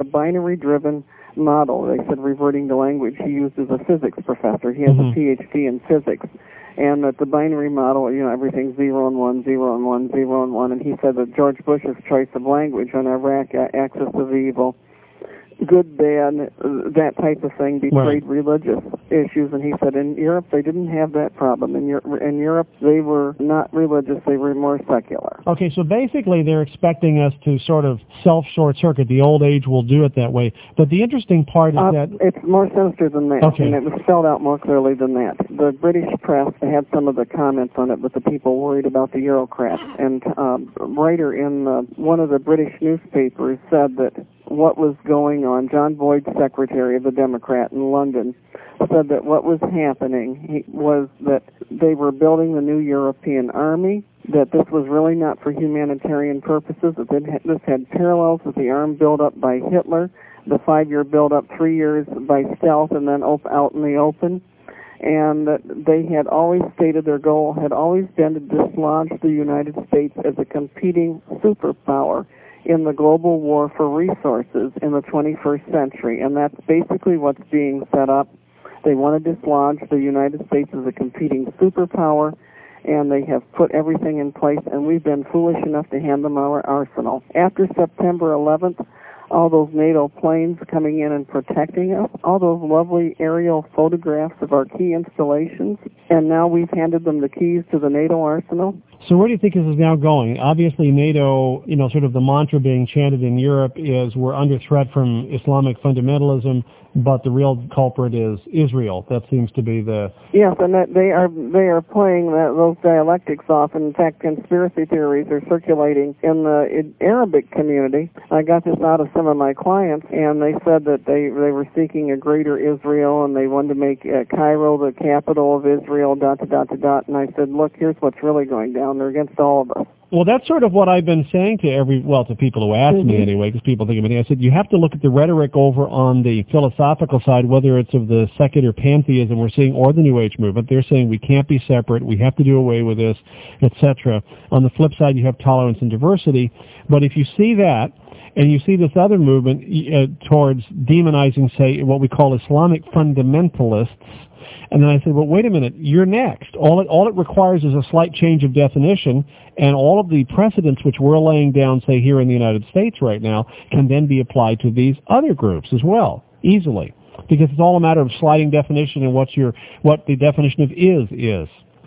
binary-driven model. They said reverting to language he used as a physics professor. He has a PhD in physics. And that the binary model, everything's 0 and 1, 0 and 1, 0 and 1. And he said that George Bush's choice of language on Iraq, axis of evil, good, bad, that type of thing, betrayed religious issues. And he said in Europe they didn't have that problem. In Europe they were not religious, they were more secular. Okay, so basically they're expecting us to sort of self-short-circuit. The old age will do it that way. But the interesting part is that... It's more sinister than that, and it was spelled out more clearly than that. The British press had some of the comments on it, but the people worried about the Eurocrats. And a writer in one of the British newspapers said that what was going on, John Boyd, secretary of the Democrat in London, said that what was happening was that they were building the new European army, that this was really not for humanitarian purposes, that this had parallels with the arm build-up by Hitler, the 5-year build-up, 3 years by stealth, and then out in the open, and that they had always stated their goal had always been to dislodge the United States as a competing superpower in the global war for resources in the 21st century, and that's basically what's being set up. They want to dislodge the United States as a competing superpower, and they have put everything in place, and we've been foolish enough to hand them our arsenal. After September 11th, all those NATO planes coming in and protecting us, all those lovely aerial photographs of our key installations, and now we've handed them the keys to the NATO arsenal. So where do you think this is now going? Obviously NATO, sort of the mantra being chanted in Europe is we're under threat from Islamic fundamentalism, but the real culprit is Israel. That seems to be the... Yes, and that they are playing those dialectics off. In fact, conspiracy theories are circulating in the Arabic community. I got this out of some of my clients, and they said that they were seeking a greater Israel, and they wanted to make Cairo the capital of Israel, ... And I said, look, here's what's really going down. They're against all of us. Well, that's sort of what I've been saying to people who ask me anyway, because people think of me. I said, you have to look at the rhetoric over on the philosophical side, whether it's of the secular pantheism we're seeing or the New Age movement. They're saying we can't be separate, we have to do away with this, etc. On the flip side, you have tolerance and diversity. But if you see that, and you see this other movement towards demonizing, say, what we call Islamic fundamentalists, and then I said, well, wait a minute, you're next. All it requires is a slight change of definition, and all of the precedents which we're laying down, say, here in the United States right now, can then be applied to these other groups as well, easily. Because it's all a matter of sliding definition and what the definition of is.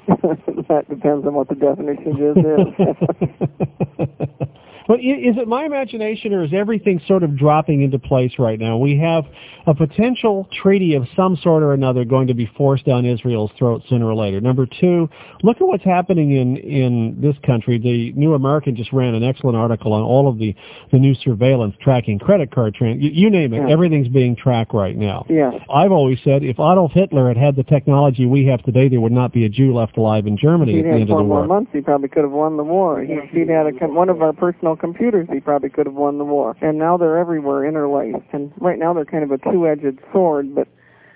That depends on what the definition is. But is it my imagination, or is everything sort of dropping into place right now? We have a potential treaty of some sort or another going to be forced down Israel's throat sooner or later. Number two, look at what's happening in this country. The New American just ran an excellent article on all of the new surveillance tracking, credit card you name it. Everything's being tracked right now. Yes. I've always said if Adolf Hitler had the technology we have today, there would not be a Jew left alive in Germany at the end of the war. He'd had 4 more months, he probably could have won the war. He'd had one of our personal computers, he probably could have won the war. And now they're everywhere interlaced. And right now they're kind of a two-edged sword, but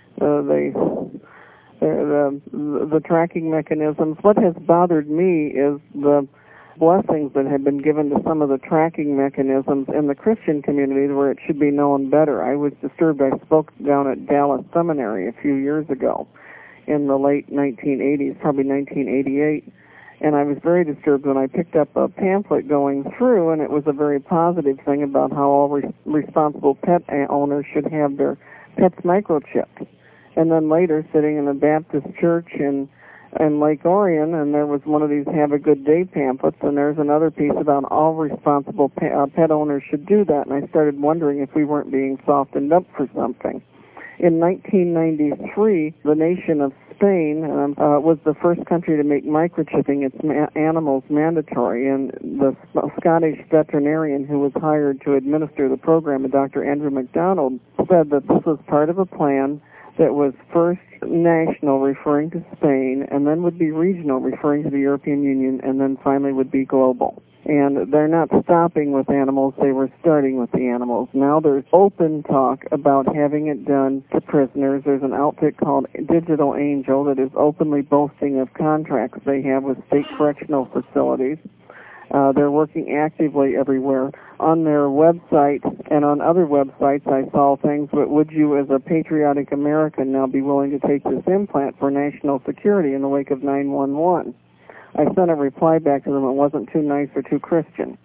the tracking mechanisms. What has bothered me is the blessings that have been given to some of the tracking mechanisms in the Christian community where it should be known better. I was disturbed. I spoke down at Dallas Seminary a few years ago in the late 1980s, probably 1988. And I was very disturbed when I picked up a pamphlet going through, and it was a very positive thing about how all responsible pet owners should have their pets microchipped. And then later, sitting in a Baptist church in Lake Orion, and there was one of these Have a Good Day pamphlets, and there's another piece about all responsible pet owners should do that. And I started wondering if we weren't being softened up for something. In 1993, the nation of Spain was the first country to make microchipping its animals mandatory, and the Scottish veterinarian who was hired to administer the program, Dr. Andrew MacDonald, said that this was part of a plan that was first national, referring to Spain, and then would be regional, referring to the European Union, and then finally would be global. And they're not stopping with animals, they were starting with the animals. Now there's open talk about having it done to prisoners. There's an outfit called Digital Angel that is openly boasting of contracts they have with state correctional facilities. They're working actively everywhere. On their website and on other websites, I saw things, but would you, as a patriotic American, now be willing to take this implant for national security in the wake of 9/11? I sent a reply back to them. It wasn't too nice or too Christian.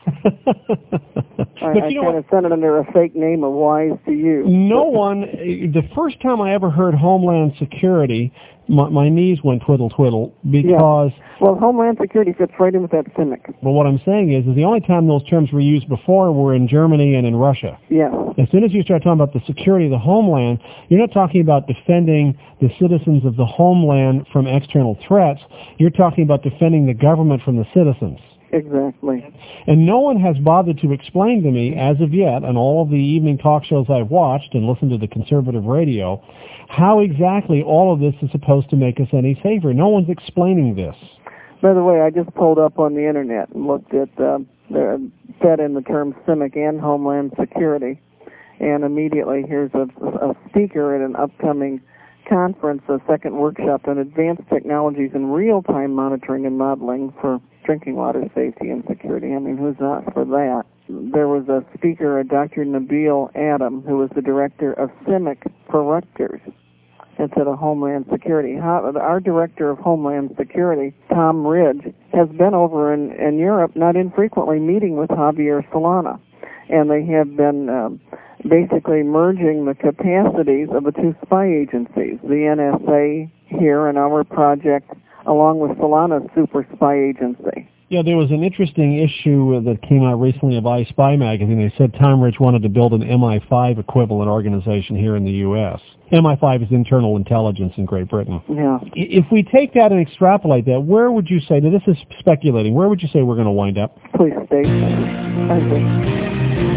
I kind of sent it under a fake name of Wise to You. The first time I ever heard Homeland Security, my knees went twiddle twiddle because... Yeah. Well, Homeland Security fits right in with that CIMIC. But what I'm saying is the only time those terms were used before were in Germany and in Russia. Yes. As soon as you start talking about the security of the homeland, you're not talking about defending the citizens of the homeland from external threats. You're talking about defending the government from the citizens. Exactly. And no one has bothered to explain to me, as of yet, on all of the evening talk shows I've watched and listened to the conservative radio, how exactly all of this is supposed to make us any safer. No one's explaining this. By the way, I just pulled up on the Internet and looked at, fed in the terms CIMIC and Homeland Security, and immediately here's a speaker at an upcoming conference, a second workshop on advanced technologies in real-time monitoring and modeling for drinking water safety and security. I mean, who's not for that? There was a speaker, a Dr. Nabil Adam, who was the director of CIMIC for Rutgers instead of Homeland Security. Our director of Homeland Security, Tom Ridge, has been over in Europe not infrequently meeting with Javier Solana, and they have been basically merging the capacities of the two spy agencies, the NSA here and our project, along with Solana's super spy agency. Yeah, there was an interesting issue that came out recently of iSpy magazine. They said Tom Ridge wanted to build an MI5 equivalent organization here in the U.S. MI5 is internal intelligence in Great Britain. Yeah. If we take that and extrapolate that, where would you say, now this is speculating, where would you say we're going to wind up? Police station, I think.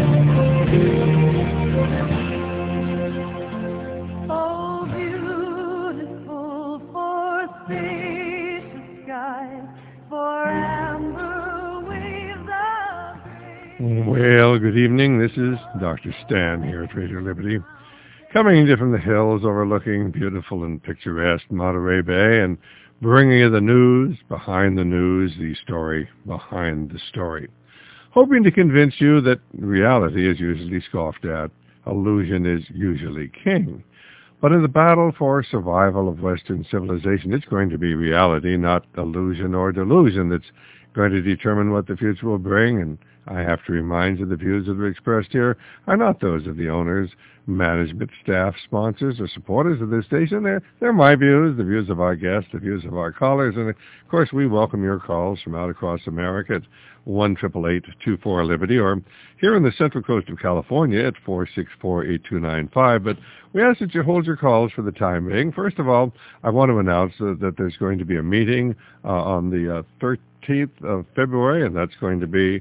Well, good evening. This is Dr. Stan here at Radio Liberty, coming to you from the hills overlooking beautiful and picturesque Monterey Bay and bringing you the news behind the news, the story behind the story. Hoping to convince you that reality is usually scoffed at, illusion is usually king. But in the battle for survival of Western civilization, it's going to be reality, not illusion or delusion, that's going to determine what the future will bring. And I have to remind you the views that are expressed here are not those of the owners, management, staff, sponsors, or supporters of this station. They're my views, the views of our guests, the views of our callers. And, of course, we welcome your calls from out across America at 1-888-24-LIBERTY, or here in the Central Coast of California at 464-8295. But we ask that you hold your calls for the time being. First of all, I want to announce that there's going to be a meeting on the 13th of February, and that's going to be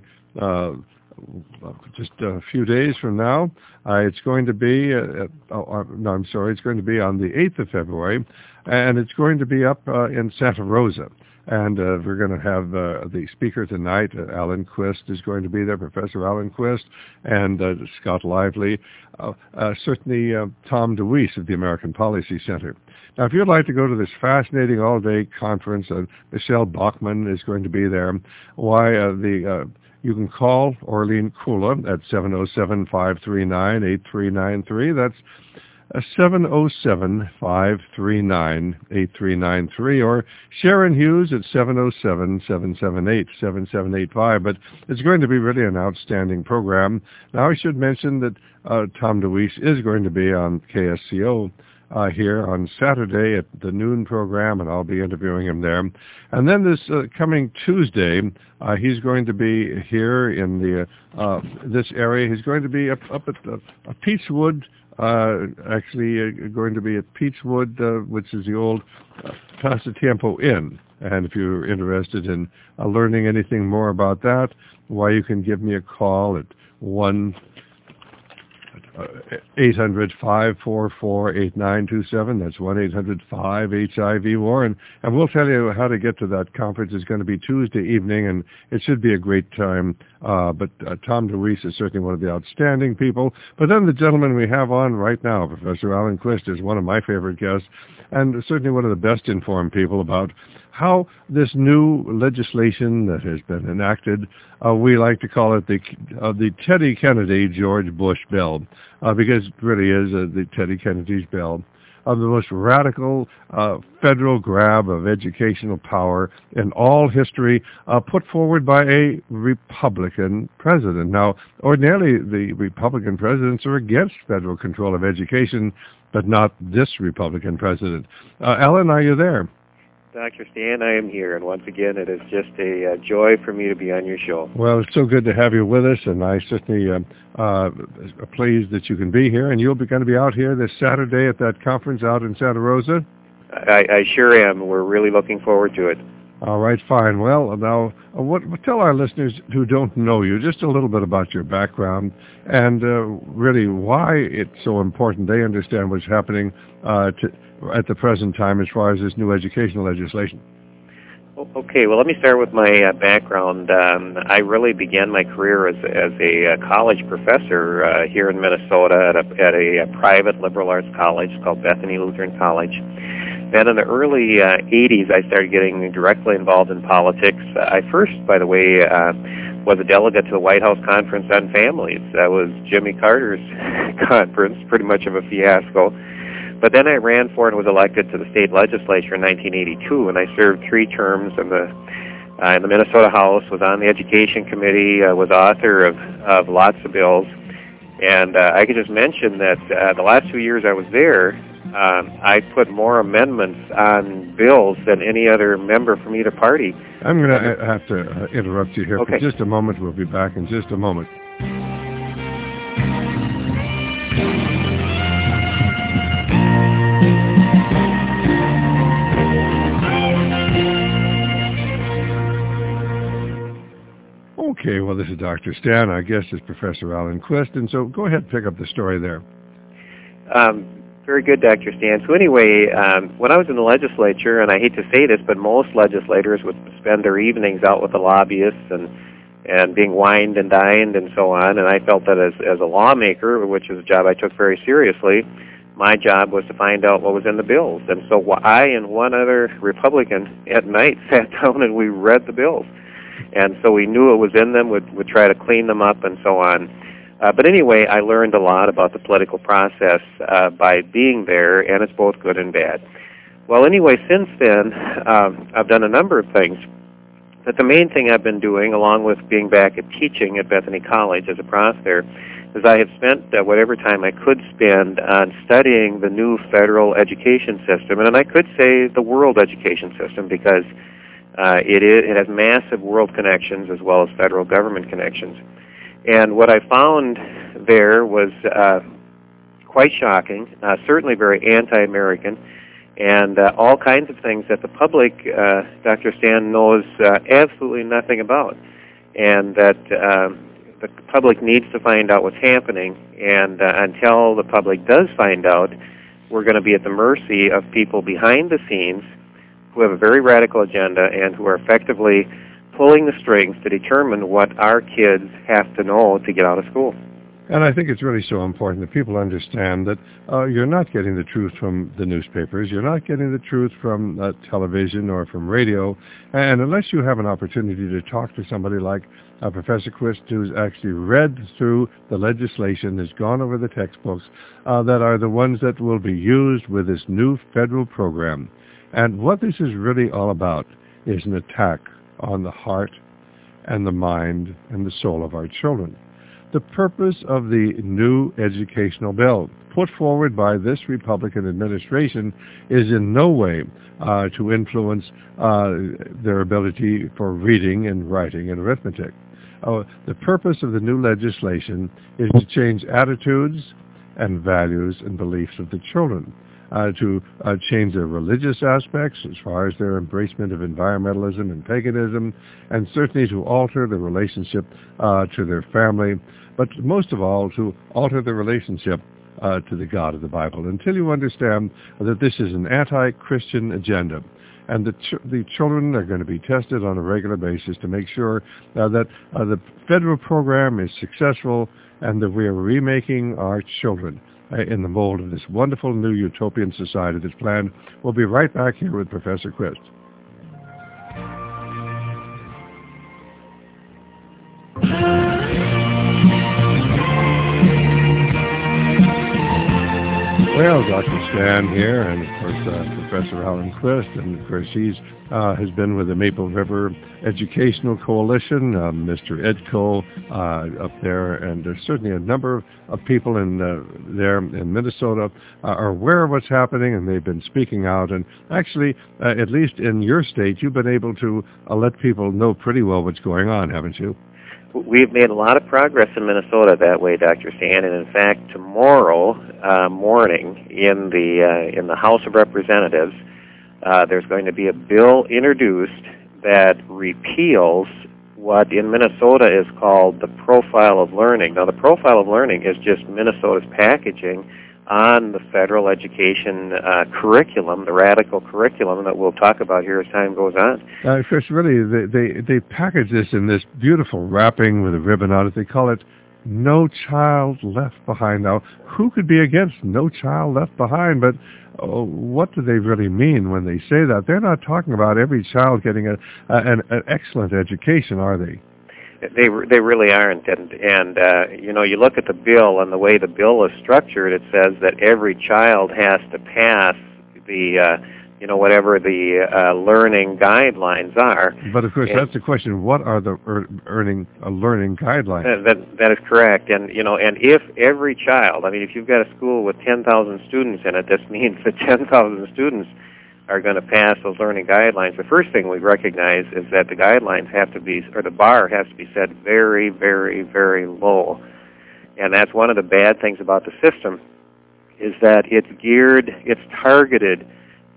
just a few days from now. It's going to be, it's going to be on the 8th of February, and it's going to be up in Santa Rosa. And we're going to have the speaker tonight, Alan Quist, is going to be there, Professor Alan Quist, and Scott Lively, certainly Tom DeWeese of the American Policy Center. Now, if you'd like to go to this fascinating all-day conference, Michelle Bachmann is going to be there. You can call Orlene Kula at 707-539-8393. That's 707-539-8393, or Sharon Hughes at 707-778-7785. But it's going to be really an outstanding program. Now, I should mention that Tom DeWeese is going to be on KSCO here on Saturday at the noon program, and I'll be interviewing him there. And then this coming Tuesday, he's going to be here in the this area. He's going to be up at Peachwood, going to be at Peachwood, which is the old Pasatiempo Inn. And if you're interested in learning anything more about that, why, you can give me a call at 1-800-544-8927. That's 1-800-5-HIV-WAR. And we'll tell you how to get to that conference. It's going to be Tuesday evening, and it should be a great time. But Tom DeWeese is certainly one of the outstanding people. But then the gentleman we have on right now, Professor Alan Quist, is one of my favorite guests, and certainly one of the best informed people about how this new legislation that has been enacted, we like to call it the Teddy Kennedy George Bush bill, because it really is the Teddy Kennedy's bill, of the most radical federal grab of educational power in all history, put forward by a Republican president. Now, ordinarily, the Republican presidents are against federal control of education, but not this Republican president. Ellen, are you there? Dr. Stan, I am here, and once again, it is just a joy for me to be on your show. Well, it's so good to have you with us, and I certainly am pleased that you can be here, and you're going to be out here this Saturday at that conference out in Santa Rosa? I sure am. We're really looking forward to it. All right, fine. Well, now, tell our listeners who don't know you just a little bit about your background and really why it's so important they understand what's happening at the present time as far as this new educational legislation. Okay, well, let me start with my background. I really began my career as a college professor here in Minnesota at a private liberal arts college called Bethany Lutheran College. Then in the early 80s, I started getting directly involved in politics. I first, by the way, was a delegate to the White House Conference on Families. That was Jimmy Carter's conference, pretty much of a fiasco. But then I ran for and was elected to the state legislature in 1982, and I served 3 terms in the Minnesota House, was on the Education Committee, was author of lots of bills. And I could just mention that the last 2 years I was there, I put more amendments on bills than any other member from either party. I'm going to have to interrupt you here for just a moment. We'll be back in just a moment. Okay, well, this is Dr. Stan. Our guest is Professor Alan Quist, and so go ahead and pick up the story there. Very good, Dr. Stan. So anyway, when I was in the legislature, and I hate to say this, but most legislators would spend their evenings out with the lobbyists and being wined and dined and so on, and I felt that as a lawmaker, which is a job I took very seriously, my job was to find out what was in the bills. And so I and one other Republican at night sat down and we read the bills. And so we knew it was in them, would try to clean them up and so on. But anyway, I learned a lot about the political process by being there, and it's both good and bad. Well, anyway, since then, I've done a number of things. But the main thing I've been doing, along with being back at teaching at Bethany College as a prof there, is I have spent whatever time I could spend on studying the new federal education system, and I could say the world education system, because it has massive world connections as well as federal government connections. And what I found there was quite shocking, certainly very anti-American, and all kinds of things that the public, Dr. Stan, knows absolutely nothing about, and that the public needs to find out what's happening, and until the public does find out, we're going to be at the mercy of people behind the scenes who have a very radical agenda and who are effectively pulling the strings to determine what our kids have to know to get out of school. And I think it's really so important that people understand that you're not getting the truth from the newspapers, you're not getting the truth from television or from radio, and unless you have an opportunity to talk to somebody like Professor Quist, who's actually read through the legislation, has gone over the textbooks that are the ones that will be used with this new federal program. And what this is really all about is an attack on the heart and the mind and the soul of our children. The purpose of the new educational bill put forward by this Republican administration is in no way to influence their ability for reading and writing and arithmetic. The purpose of the new legislation is to change attitudes and values and beliefs of the children. To change their religious aspects as far as their embracement of environmentalism and paganism, and certainly to alter the relationship to their family, but most of all to alter the relationship to the God of the Bible, until you understand that this is an anti-Christian agenda. And the children are going to be tested on a regular basis to make sure that the federal program is successful and that we are remaking our children in the mold of this wonderful new utopian society that's planned. We'll be right back here with Professor Quist. Well, Dr. Stan here, and of course Professor Alan Quist, and of course he's has been with the Maple River Educational Coalition, Mr. Edco up there, and there's certainly a number of people in there in Minnesota are aware of what's happening, and they've been speaking out. And actually, at least in your state, you've been able to let people know pretty well what's going on, haven't you? We've made a lot of progress in Minnesota that way, Dr. Stan, and in fact, tomorrow morning in the House of Representatives, there's going to be a bill introduced that repeals what in Minnesota is called the Profile of Learning. Now, the Profile of Learning is just Minnesota's packaging on the federal education curriculum, the radical curriculum that we'll talk about here as time goes on. Chris, really, they package this in this beautiful wrapping with a ribbon on it. They call it No Child Left Behind. Now, who could be against No Child Left Behind? But what do they really mean when they say that? They're not talking about every child getting an excellent education, are they? They really aren't, and you know, you look at the bill and the way the bill is structured. It says that every child has to pass the you know, whatever the learning guidelines are. But of course, that's the question: what are the learning guidelines? That is correct, and you know, and if every child, I mean, if you've got a school with 10,000 students in it, this means that 10,000 students are going to pass those learning guidelines. The first thing we recognize is that the guidelines have to be, or the bar has to be set very, very, very low. And that's one of the bad things about the system, is that it's targeted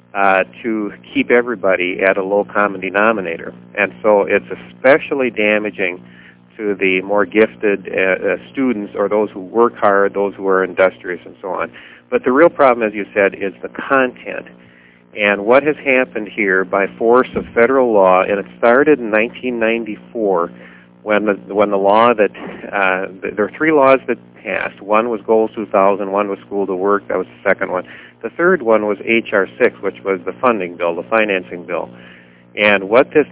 to keep everybody at a low common denominator. And so it's especially damaging to the more gifted students, or those who work hard, those who are industrious, and so on. But the real problem, as you said, is the content. And what has happened here by force of federal law, and it started in 1994 when the law that, there are three laws that passed. One was Goals 2000, one was School to Work, that was the second one. The third one was H.R. 6, which was the funding bill, the financing bill. And what this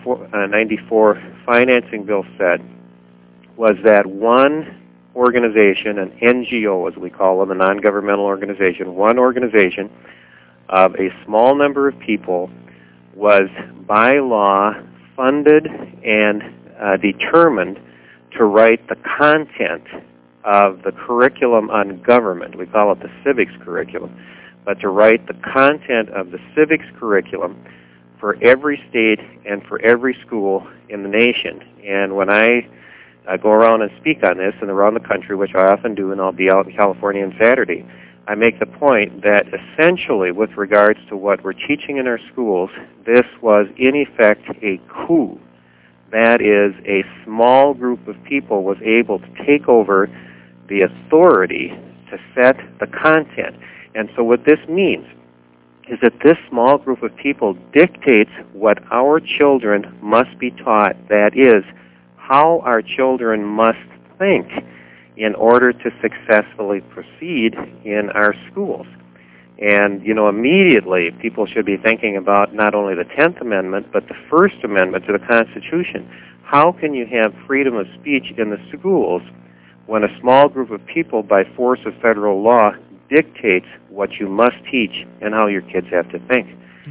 1994 financing bill said was that one organization, an NGO as we call them, a non-governmental organization, one organization of a small number of people was by law funded and determined to write the content of the curriculum on government. We call it the civics curriculum. But to write the content of the civics curriculum for every state and for every school in the nation. And when I go around and speak on this and around the country, which I often do, and I'll be out in California on Saturday, I make the point that essentially with regards to what we're teaching in our schools, this was in effect a coup. That is, a small group of people was able to take over the authority to set the content. And so what this means is that this small group of people dictates what our children must be taught. That is, how our children must think in order to successfully proceed in our schools. And, you know, immediately people should be thinking about not only the 10th Amendment, but the First Amendment to the Constitution. How can you have freedom of speech in the schools when a small group of people, by force of federal law, dictates what you must teach and how your kids have to think?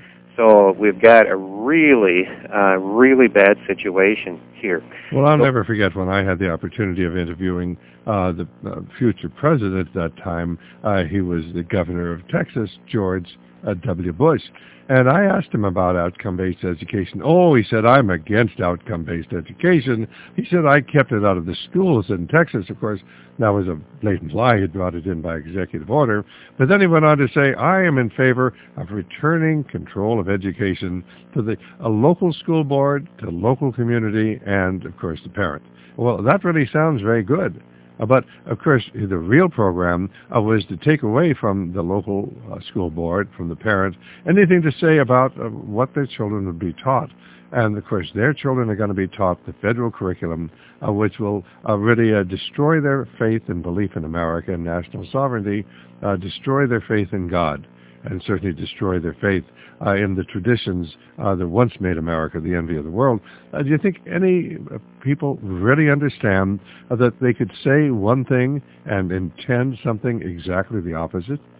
So we've got a really, really bad situation here. Well, I'll never forget when I had the opportunity of interviewing the future president at that time. He was the governor of Texas, George W. Bush. And I asked him about outcome-based education. Oh, he said, I'm against outcome-based education. He said, I kept it out of the schools in Texas. Of course, that was a blatant lie. He brought it in by executive order. But then he went on to say, I am in favor of returning control of education to a local school board, to the local community, and, of course, the parent. Well, that really sounds very good. But, of course, the real program was to take away from the local school board, from the parent, anything to say about what their children would be taught. And, of course, their children are going to be taught the federal curriculum, which will really destroy their faith and belief in America and national sovereignty, destroy their faith in God, and certainly destroy their faith in the traditions that once made America the envy of the world. Do you think any people really understand that they could say one thing and intend something exactly the opposite?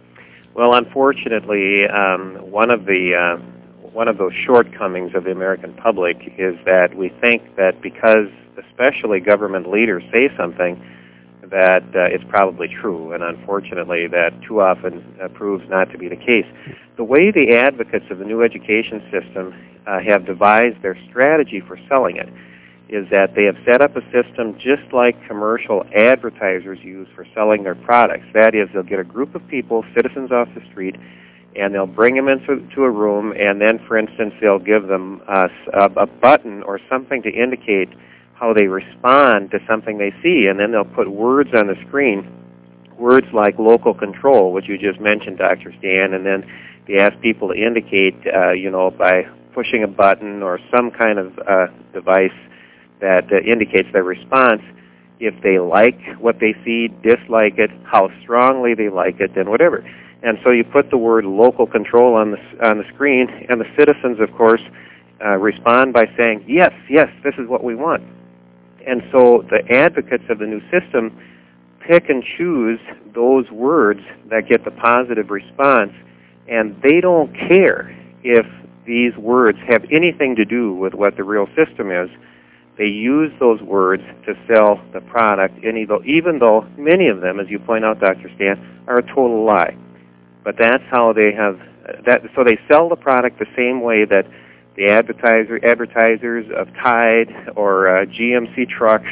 Well, unfortunately, one of those shortcomings of the American public is that we think that because especially government leaders say something, that it's probably true, and unfortunately that too often proves not to be the case. The way the advocates of the new education system have devised their strategy for selling it is that they have set up a system just like commercial advertisers use for selling their products. That is, they'll get a group of people, citizens off the street, and they'll bring them into a room, and then, for instance, they'll give them a button or something to indicate how they respond to something they see, and then they'll put words on the screen, words like local control, which you just mentioned, Dr. Stan, and then they ask people to indicate, by pushing a button or some kind of device that indicates their response, if they like what they see, dislike it, how strongly they like it, and whatever. And so you put the word local control on the screen, and the citizens, of course, respond by saying, yes, this is what we want. And so the advocates of the new system pick and choose those words that get the positive response, and they don't care if these words have anything to do with what the real system is. They use those words to sell the product, even though many of them, as you point out, Dr. Stan, are a total lie. But that's how they have that. So they sell the product the same way that the advertisers of Tide or GMC trucks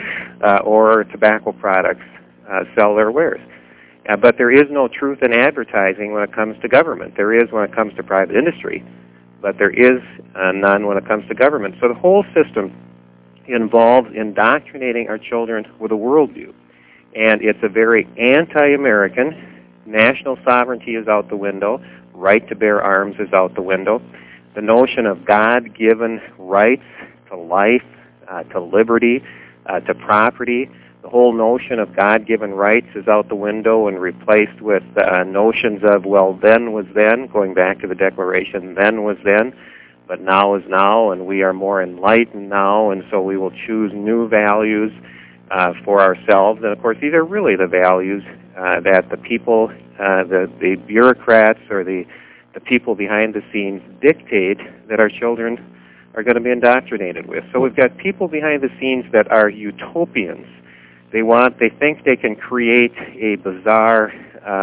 or tobacco products sell their wares. But there is no truth in advertising when it comes to government. There is when it comes to private industry, but there is none when it comes to government. So the whole system involves indoctrinating our children with a worldview. And it's a very anti-American. National sovereignty is out the window. Right to bear arms is out the window. The notion of God-given rights to life, to liberty, to property, the whole notion of God-given rights is out the window and replaced with notions of, well, then was then, going back to the Declaration, then was then, but now is now, and we are more enlightened now, and so we will choose new values for ourselves. And, of course, these are really the values that the people, the bureaucrats or the people behind the scenes dictate that our children are going to be indoctrinated with. So we've got people behind the scenes that are utopians. They think they can create a bizarre,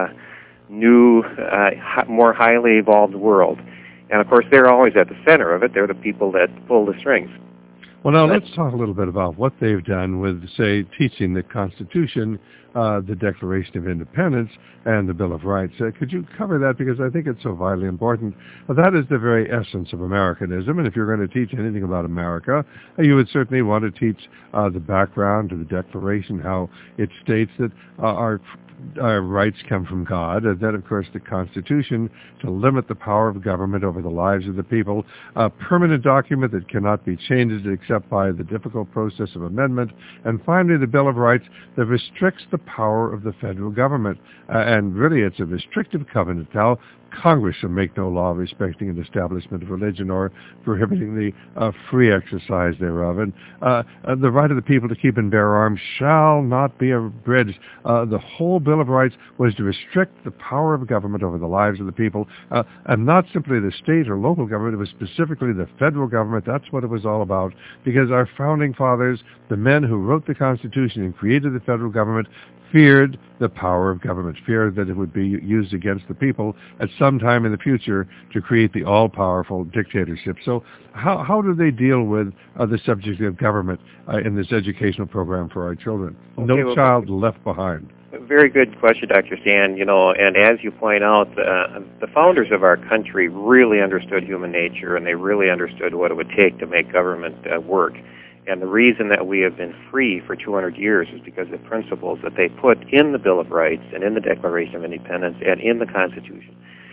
new, more highly evolved world. And, of course, they're always at the center of it. They're the people that pull the strings. Well, now let's talk a little bit about what they've done with, say, teaching the Constitution, the Declaration of Independence, and the Bill of Rights. Could you cover that? Because I think it's so vitally important. That is the very essence of Americanism, and if you're going to teach anything about America, you would certainly want to teach the background to the Declaration, how it states that our rights come from God, and then, of course, the Constitution to limit the power of government over the lives of the people, a permanent document that cannot be changed except by the difficult process of amendment, and finally the Bill of Rights that restricts the power of the federal government. And really it's a restrictive covenant now. Congress shall make no law respecting an establishment of religion or prohibiting the free exercise thereof. And the right of the people to keep and bear arms shall not be abridged. The whole Bill of Rights was to restrict the power of government over the lives of the people, and not simply the state or local government. It was specifically the federal government. That's what it was all about, because our founding fathers, the men who wrote the Constitution and created the federal government, feared the power of government, feared that it would be used against the people at some time in the future to create the all-powerful dictatorship. So how do they deal with the subject of government in this educational program for our children? No child left behind. Very good question, Dr. Stan. And as you point out, the founders of our country really understood human nature, and they really understood what it would take to make government work. And the reason that we have been free for 200 years is because of the principles that they put in the Bill of Rights and in the Declaration of Independence and in the Constitution.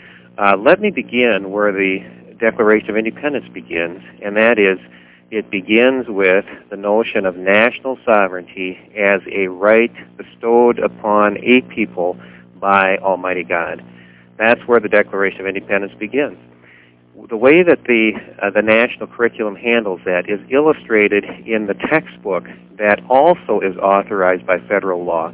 Let me begin where the Declaration of Independence begins, and that is, it begins with the notion of national sovereignty as a right bestowed upon a people by Almighty God. That's where the Declaration of Independence begins. The way that the national curriculum handles that is illustrated in the textbook that also is authorized by federal law.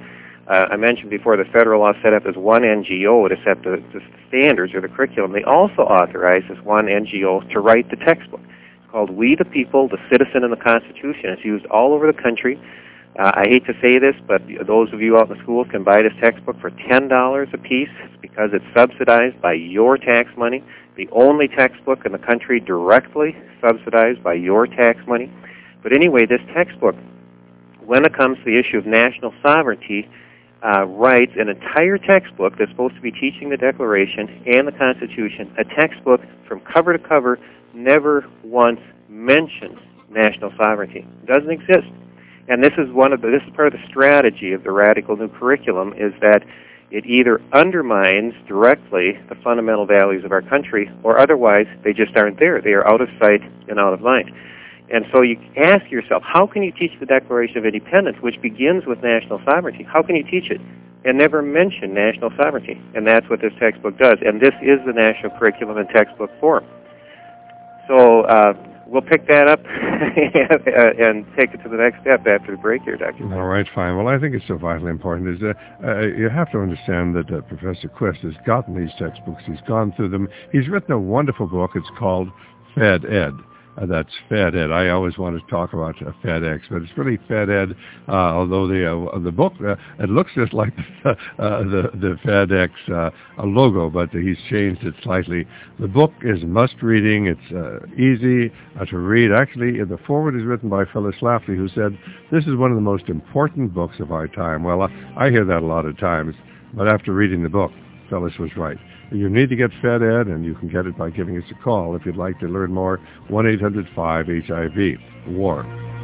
I mentioned before the federal law set up as one NGO to set the standards or the curriculum. They also authorize this one NGO to write the textbook. It's called We the People, the Citizen, and the Constitution. It's used all over the country. I hate to say this, but those of you out in the schools can buy this textbook for $10 a piece. It's because it's subsidized by your tax money. The only textbook in the country directly subsidized by your tax money. But anyway, this textbook, when it comes to the issue of national sovereignty, writes an entire textbook that's supposed to be teaching the Declaration and the Constitution, a textbook from cover to cover, never once mentions national sovereignty. It doesn't exist. And this is part of the strategy of the radical new curriculum, is that it either undermines directly the fundamental values of our country, or otherwise they just aren't there. They are out of sight and out of mind. And so you ask yourself, how can you teach the Declaration of Independence, which begins with national sovereignty? How can you teach it and never mention national sovereignty? And that's what this textbook does. And this is the national curriculum in textbook form. So we'll pick that up and take it to the next step after the break here, Dr. All right, fine. Well, I think it's so vitally important is you have to understand that Professor Quist has gotten these textbooks. He's gone through them. He's written a wonderful book. It's called Fed Ed. That's Fed Ed. I always want to talk about FedEx, but it's really Fed Ed. Although the book it looks just like the FedEx logo, but he's changed it slightly. The book is must-reading. It's easy to read. Actually, the foreword is written by Phyllis Schlafly, who said this is one of the most important books of our time. Well, I hear that a lot of times, but after reading the book, Phyllis was right. You need to get Fed Ed, and you can get it by giving us a call if you'd like to learn more. 1-800-5HIV-WAR.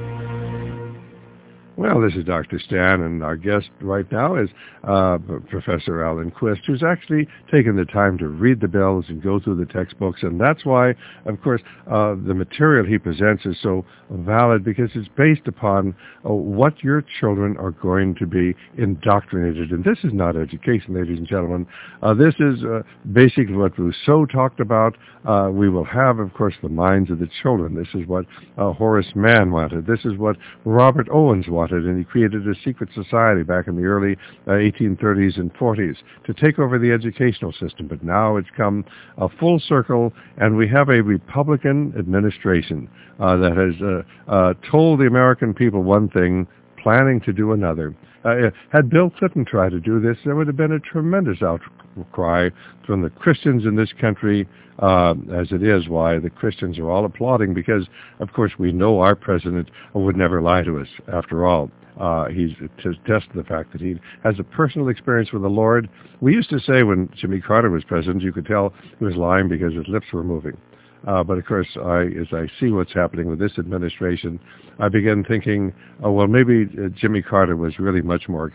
Well, this is Dr. Stan, and our guest right now is Professor Alan Quist, who's actually taken the time to read the bills and go through the textbooks, and that's why, of course, the material he presents is so valid, because it's based upon what your children are going to be indoctrinated in. This is not education, ladies and gentlemen. This is basically what Rousseau talked about. We will have, of course, the minds of the children. This is what Horace Mann wanted. This is what Robert Owens wanted. And he created a secret society back in the early 1830s and 40s to take over the educational system. But now it's come full circle, and we have a Republican administration that has told the American people one thing, planning to do another. Had Bill Clinton tried to do this, there would have been a tremendous outcry from the Christians in this country, as it is why the Christians are all applauding, because, of course, we know our president would never lie to us, after all. He's to test the fact that he has a personal experience with the Lord. We used to say when Jimmy Carter was president, you could tell he was lying because his lips were moving. But, of course, as I see what's happening with this administration, I begin thinking, well, maybe Jimmy Carter was really much more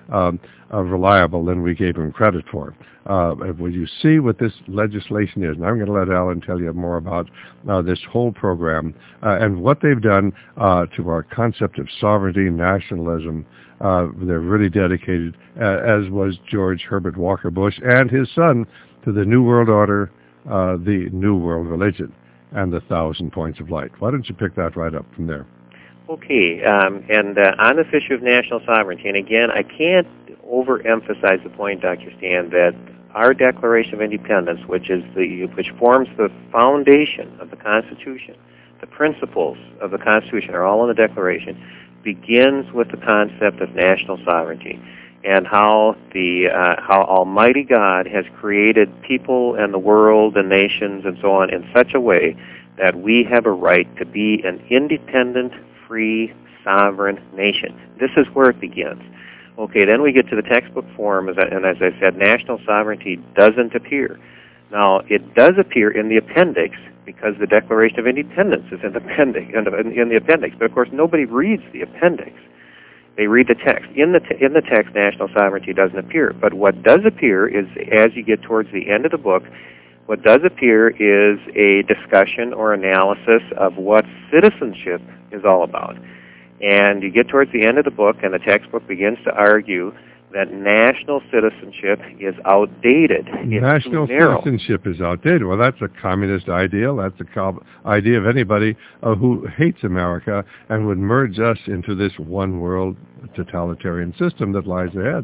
reliable than we gave him credit for. When you see what this legislation is, and I'm going to let Alan tell you more about this whole program and what they've done to our concept of sovereignty, nationalism. They're really dedicated, as was George Herbert Walker Bush and his son, to the New World Order, the New World Religion, and the 1,000 Points of Light. Why don't you pick that right up from there? Okay, and on this issue of national sovereignty, and again, I can't overemphasize the point, Dr. Stan, that our Declaration of Independence, which forms the foundation of the Constitution, the principles of the Constitution are all in the Declaration, begins with the concept of national sovereignty, and how Almighty God has created people and the world and nations and so on in such a way that we have a right to be an independent, free, sovereign nation. This is where it begins. Okay, then we get to the textbook form, and as I said, national sovereignty doesn't appear. Now, it does appear in the appendix because the Declaration of Independence is in the appendix. But of course, nobody reads the appendix. They read the text. In the text, national sovereignty doesn't appear. But what does appear is, as you get towards the end of the book, what does appear is a discussion or analysis of what citizenship is all about. And you get towards the end of the book, and the textbook begins to argue that national citizenship is outdated. National citizenship is outdated. Well, that's a communist ideal. That's the idea of anybody who hates America and would merge us into this one-world totalitarian system that lies ahead.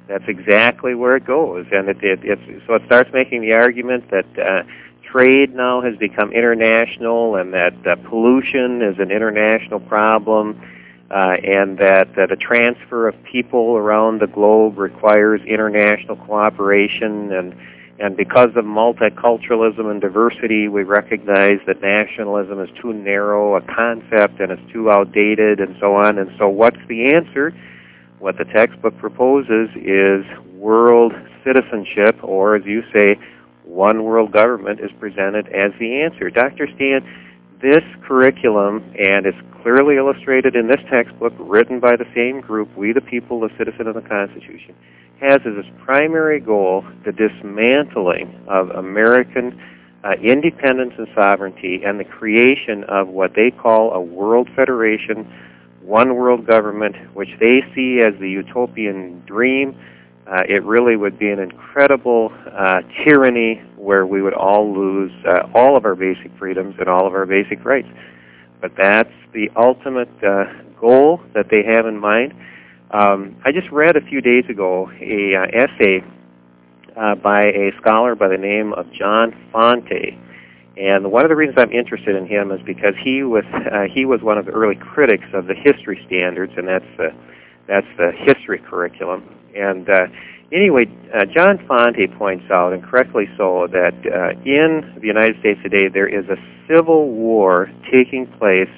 That's exactly where it goes, and so it starts making the argument that trade now has become international, and that pollution is an international problem, and that the transfer of people around the globe requires international cooperation, and because of multiculturalism and diversity, we recognize that nationalism is too narrow a concept and it's too outdated, and so on. And so what's the answer? What the textbook proposes is world citizenship, or as you say, one world government is presented as the answer. Dr. Stan, this curriculum, and it's clearly illustrated in this textbook written by the same group, We the People, the Citizen of the Constitution, has as its primary goal the dismantling of American independence and sovereignty and the creation of what they call a world federation, one world government, which they see as the utopian dream. It really would be an incredible tyranny where we would all lose all of our basic freedoms and all of our basic rights. But that's the ultimate goal that they have in mind. I just read a few days ago an essay by a scholar by the name of John Fonte. And one of the reasons I'm interested in him is because he was one of the early critics of the history standards, and that's the history curriculum. And anyway, John Fonte points out, and correctly so, that in the United States today there is a civil war taking place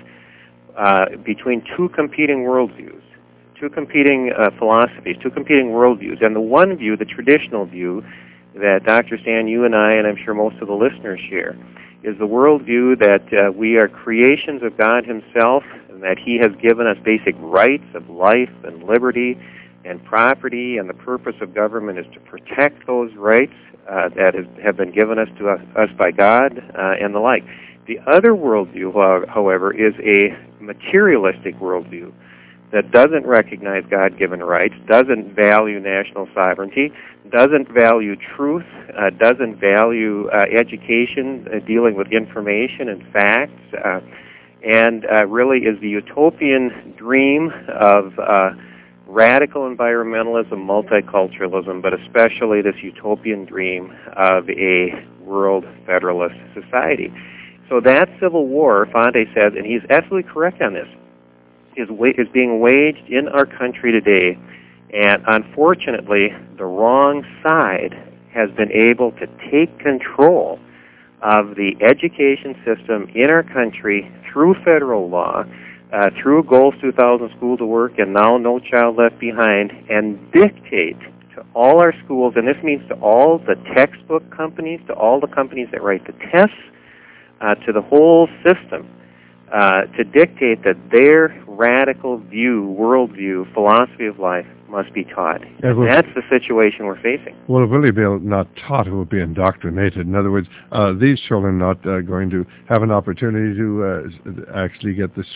between two competing worldviews, two competing philosophies, two competing worldviews. And the one view, the traditional view, that Dr. Stan, you and I, and I'm sure most of the listeners share, is the worldview that we are creations of God Himself, and that He has given us basic rights of life and liberty and property, and the purpose of government is to protect those rights that have been given us to us by God and the like. The other worldview, however, is a materialistic worldview that doesn't recognize God-given rights, doesn't value national sovereignty, doesn't value truth, doesn't value education, dealing with information and facts, and really is the utopian dream of radical environmentalism, multiculturalism, but especially this utopian dream of a world federalist society. So that civil war, Fonte says, and he's absolutely correct on this, is being waged in our country today, and unfortunately the wrong side has been able to take control of the education system in our country through federal law, through Goals 2000 School to Work, and now No Child Left Behind, and dictate to all our schools, and this means to all the textbook companies, to all the companies that write the tests, to the whole system, to dictate that their radical view, worldview, philosophy of life must be taught. And that's the situation we're facing. Well, it will really be not taught, it will be indoctrinated. In other words, these children are not going to have an opportunity to actually get the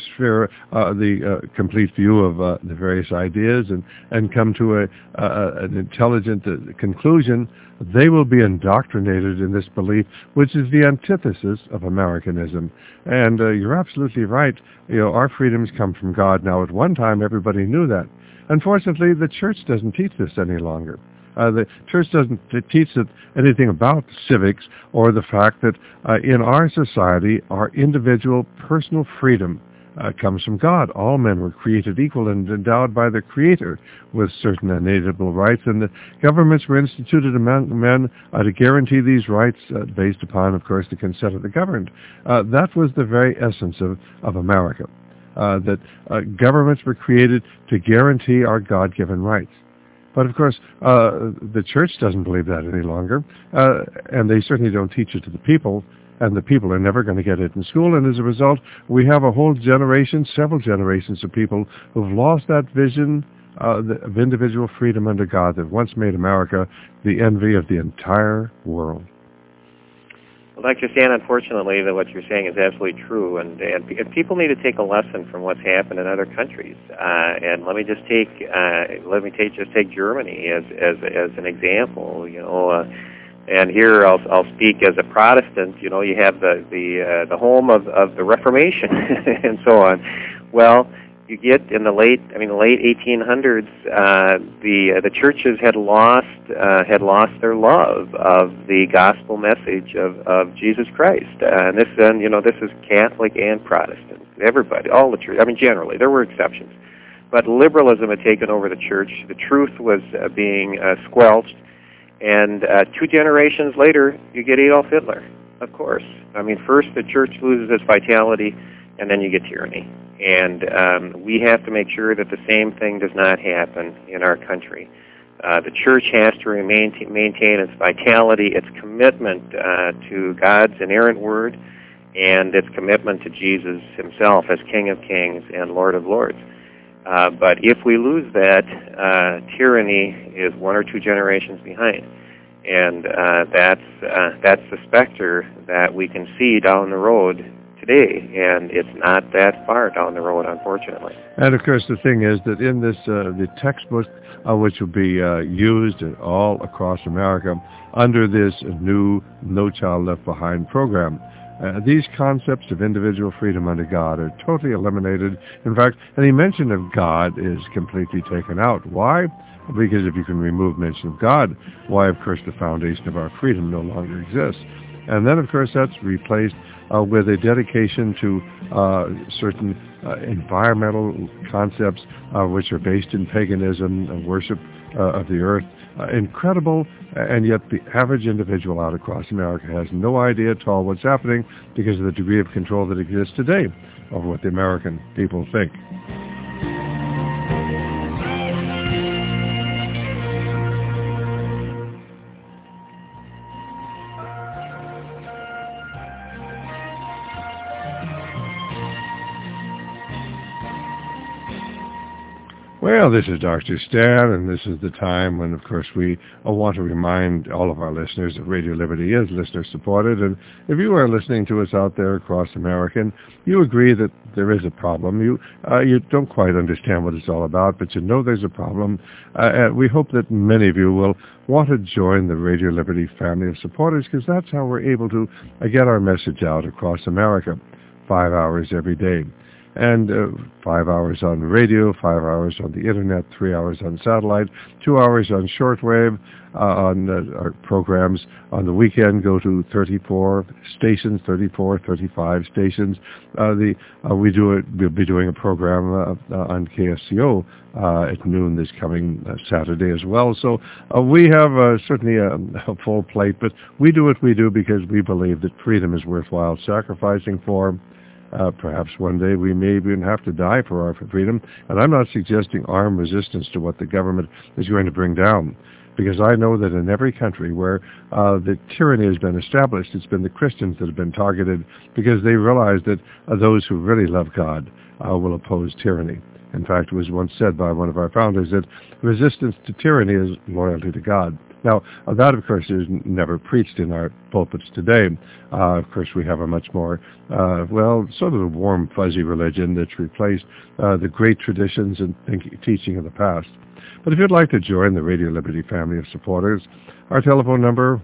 the complete view of the various ideas and come to an intelligent conclusion. They will be indoctrinated in this belief, which is the antithesis of Americanism. And you're absolutely right. You know, our freedoms come from God. Now, at one time, everybody knew that. Unfortunately, the church doesn't teach this any longer. The church doesn't teach anything about civics or the fact that in our society, our individual personal freedom comes from God. All men were created equal and endowed by the Creator with certain inalienable rights, and the governments were instituted among men to guarantee these rights based upon, of course, the consent of the governed. That was the very essence of America. That governments were created to guarantee our God-given rights. But of course, the church doesn't believe that any longer, and they certainly don't teach it to the people, and the people are never going to get it in school, and as a result, we have a whole generation, several generations of people who've lost that vision of individual freedom under God that once made America the envy of the entire world. Well, Dr. Stan, unfortunately, that what you're saying is absolutely true, and people need to take a lesson from what's happened in other countries. And let me take Germany as an example. You know, and here I'll speak as a Protestant. You know, you have the home of the Reformation and so on. Well, you get in the late 1800s, the churches had lost their love of the gospel message of Jesus Christ, and this is Catholic and Protestant, everybody, all the church. I mean, generally there were exceptions, but liberalism had taken over the church. The truth was being squelched, and 2 generations later, you get Adolf Hitler. Of course, I mean, first the church loses its vitality, and then you get tyranny. And we have to make sure that the same thing does not happen in our country. The church has to maintain its vitality, its commitment to God's inerrant word, and its commitment to Jesus himself as King of Kings and Lord of Lords. But if we lose that, tyranny is 1 or 2 generations behind. And that's the specter that we can see down the road today, and it's not that far down the road, unfortunately. And of course, the thing is that in this the textbook, which will be used all across America under this new No Child Left Behind program, these concepts of individual freedom under God are totally eliminated. In fact, any mention of God is completely taken out. Why? Because if you can remove mention of God, why, of course, the foundation of our freedom no longer exists. And then, of course, that's replaced with a dedication to certain environmental concepts which are based in paganism and worship of the earth. Incredible, and yet the average individual out across America has no idea at all what's happening because of the degree of control that exists today over what the American people think. Well, this is Dr. Stan, and this is the time when, of course, we want to remind all of our listeners that Radio Liberty is listener-supported. And if you are listening to us out there across America, and you agree that there is a problem, you don't quite understand what it's all about, but you know there's a problem, we hope that many of you will want to join the Radio Liberty family of supporters, because that's how we're able to get our message out across America 5 hours every day. And 5 hours on radio, 5 hours on the internet, 3 hours on satellite, 2 hours on shortwave, on our programs. On the weekend, go to 34 stations, 35 stations. We'll be doing a program on KSCO at noon this coming Saturday as well. So we have certainly a full plate, but we do what we do because we believe that freedom is worthwhile sacrificing for. Perhaps one day we may even have to die for our freedom. And I'm not suggesting armed resistance to what the government is going to bring down, because I know that in every country where the tyranny has been established, it's been the Christians that have been targeted because they realize that those who really love God will oppose tyranny. In fact, it was once said by one of our founders that resistance to tyranny is loyalty to God. Now, that, of course, is never preached in our pulpits today. Of course, we have a much more, sort of a warm, fuzzy religion that's replaced the great traditions and teaching of the past. But if you'd like to join the Radio Liberty family of supporters, our telephone number,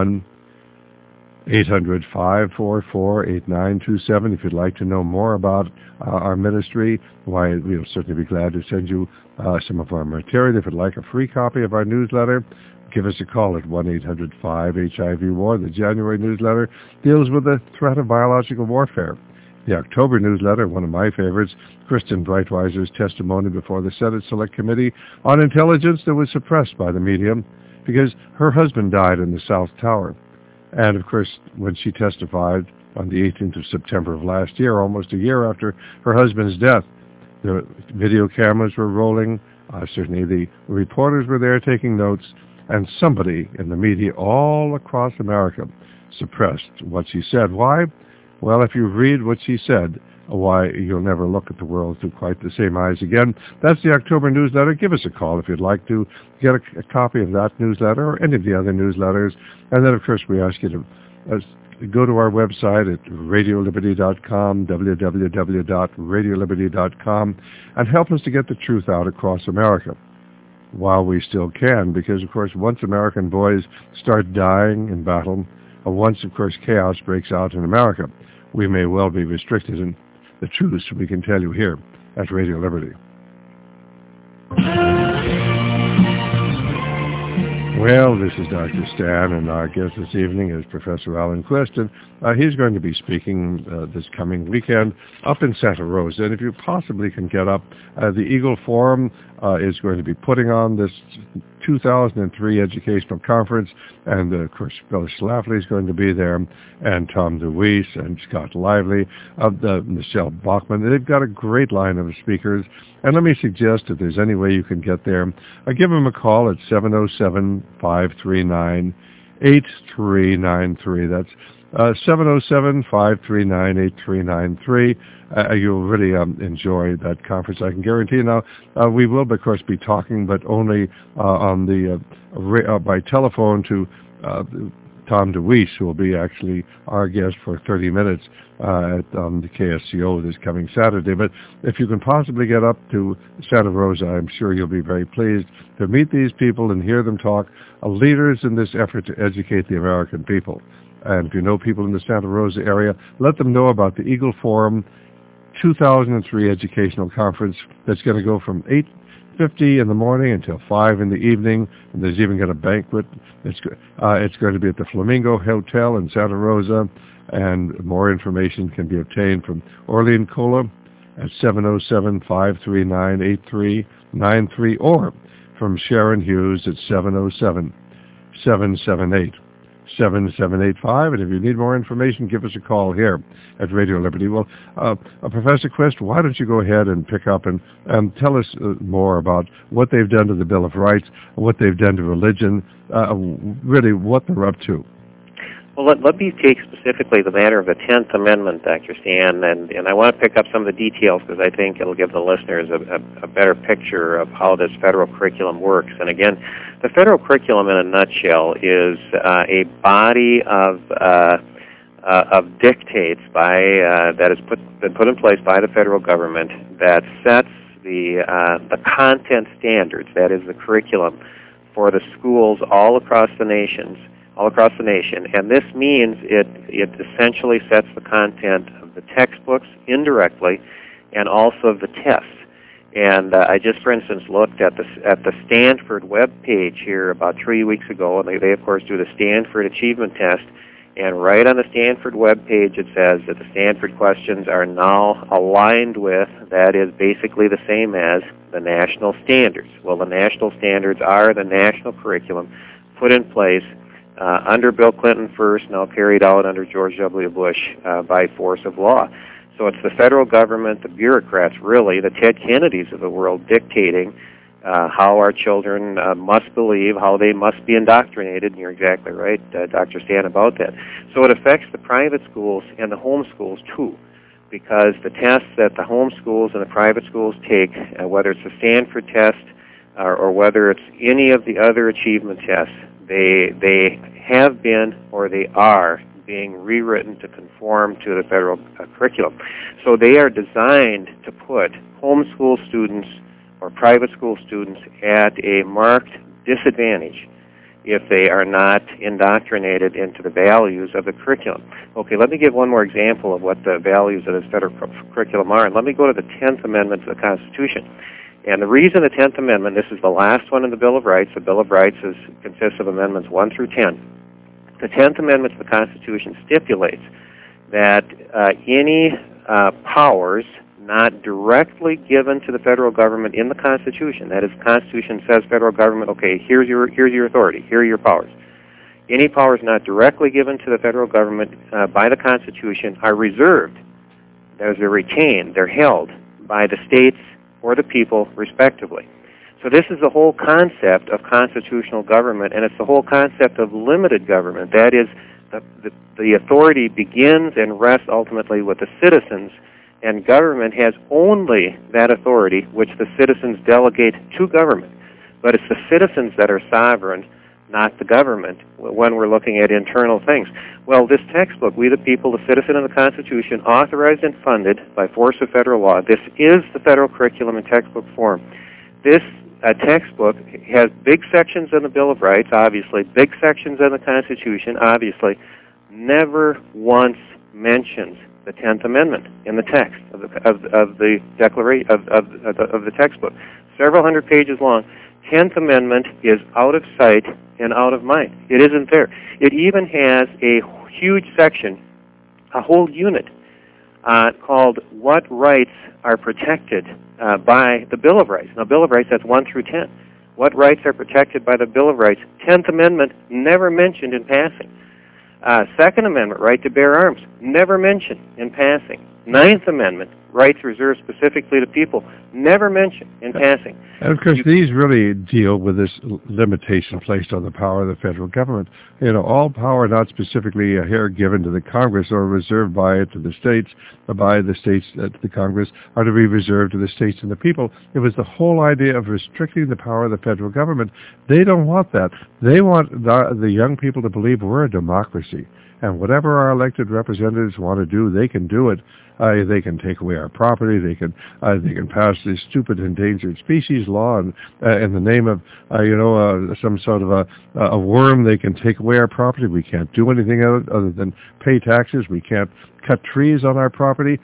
1-800-544-8927. If you'd like to know more about our ministry, why, we'll certainly be glad to send you some of our material. If you'd like a free copy of our newsletter, give us a call at 1-800-5HIV-WAR. The January newsletter deals with the threat of biological warfare. The October newsletter, one of my favorites, Kristen Breitweiser's testimony before the Senate Select Committee on Intelligence that was suppressed by the media because her husband died in the South Tower. And, of course, when she testified on the 18th of September of last year, almost a year after her husband's death, the video cameras were rolling. Certainly the reporters were there taking notes. And somebody in the media all across America suppressed what she said. Why? Well, if you read what she said, why, you'll never look at the world through quite the same eyes again. That's the October newsletter. Give us a call if you'd like to get a copy of that newsletter or any of the other newsletters. And then, of course, we ask you to go to our website at radioliberty.com, www.radioliberty.com, and help us to get the truth out across America while we still can, because, of course, once American boys start dying in battle, or once, of course, chaos breaks out in America, we may well be restricted in the truths we can tell you here at Radio Liberty. Well, this is Dr. Stan, and our guest this evening is Professor Alan Quist, and he's going to be speaking this coming weekend up in Santa Rosa. And if you possibly can get up, the Eagle Forum is going to be putting on this 2003 educational conference, and of course Bill Schlafly is going to be there, and Tom DeWeese and Scott Lively, Michelle Bachman. They've got a great line of speakers, and let me suggest if there's any way you can get there, give them a call at 707-539-8393. That's 707-539-8393. You'll really enjoy that conference, I can guarantee. Now, we will, of course, be talking, but only on the by telephone to Tom DeWeese, who will be actually our guest for 30 minutes on the KSCO this coming Saturday. But if you can possibly get up to Santa Rosa, I'm sure you'll be very pleased to meet these people and hear them talk, leaders in this effort to educate the American people. And if you know people in the Santa Rosa area, let them know about the Eagle Forum 2003 Educational Conference that's going to go from 8:50 in the morning until 5 in the evening, and there's even got a banquet. It's going to be at the Flamingo Hotel in Santa Rosa, and more information can be obtained from Orlean Cola at 707-539-8393, or from Sharon Hughes at 707-778-7785. And if you need more information, give us a call here at Radio Liberty. Well, Professor Quist, why don't you go ahead and pick up and tell us more about what they've done to the Bill of Rights, what they've done to religion, really what they're up to. Well, let me take specifically the matter of the 10th Amendment, Dr. Stan, and I want to pick up some of the details because I think it'll give the listeners a better picture of how this federal curriculum works. And again, the federal curriculum in a nutshell is a body of dictates that has been put in place by the federal government that sets the content standards, that is the curriculum, for the schools all across the nation, and this means it essentially sets the content of the textbooks indirectly, and also of the tests. And I just, for instance, looked at the Stanford web page here about 3 weeks ago, and they of course do the Stanford Achievement Test. And right on the Stanford web page, it says that the Stanford questions are now aligned with, that is basically the same as, the national standards. Well, the national standards are the national curriculum put in place under Bill Clinton first, now carried out under George W. Bush by force of law. So it's the federal government, the bureaucrats, really, the Ted Kennedys of the world, dictating how our children must believe, how they must be indoctrinated, and you're exactly right, Dr. Stan, about that. So it affects the private schools and the home schools, too, because the tests that the home schools and the private schools take, whether it's the Stanford test or whether it's any of the other achievement tests, they have been or they are being rewritten to conform to the federal curriculum. So they are designed to put homeschool students or private school students at a marked disadvantage if they are not indoctrinated into the values of the curriculum. Okay, let me give one more example of what the values of this federal curriculum are, and let me go to the 10th Amendment to the Constitution. And the reason the 10th Amendment, this is the last one in the Bill of Rights. The Bill of Rights consists of Amendments 1 through 10. The 10th Amendment to the Constitution stipulates that any powers not directly given to the federal government in the Constitution, that is, the Constitution says federal government, okay, here's your authority, here are your powers. Any powers not directly given to the federal government by the Constitution are reserved, they're retained, they're held by the states or the people, respectively. So this is the whole concept of constitutional government, and it's the whole concept of limited government. That is, the authority begins and rests ultimately with the citizens, and government has only that authority which the citizens delegate to government. But it's the citizens that are sovereign, not the government, when we're looking at internal things. Well, this textbook, We the People, the Citizen and the Constitution, authorized and funded by force of federal law, this is the federal curriculum in textbook form. This textbook has big sections in the Bill of Rights, obviously, big sections in the Constitution, obviously. Never once mentions the 10th Amendment in the text of the Declaration of the textbook. Several hundred pages long. 10th Amendment is out of sight and out of mind. It isn't there. It even has a huge section, a whole unit, called What Rights Are Protected by the Bill of Rights. Now, Bill of Rights, that's 1 through 10. What rights are protected by the Bill of Rights? 10th Amendment, never mentioned in passing. Second Amendment, right to bear arms, never mentioned in passing. 9th Amendment, rights reserved specifically to people, never mentioned in passing. And of course, these really deal with this limitation placed on the power of the federal government. All power not specifically here given to the Congress or reserved by it to the states, or by the states to the Congress, are to be reserved to the states and the people. It was the whole idea of restricting the power of the federal government. They don't want that. They want the young people to believe we're a democracy. And whatever our elected representatives want to do, they can do it. They can take away our property. They can pass this stupid endangered species law, and in the name of some sort of a worm, they can take away our property. We can't do anything other than pay taxes. We can't cut trees on our property.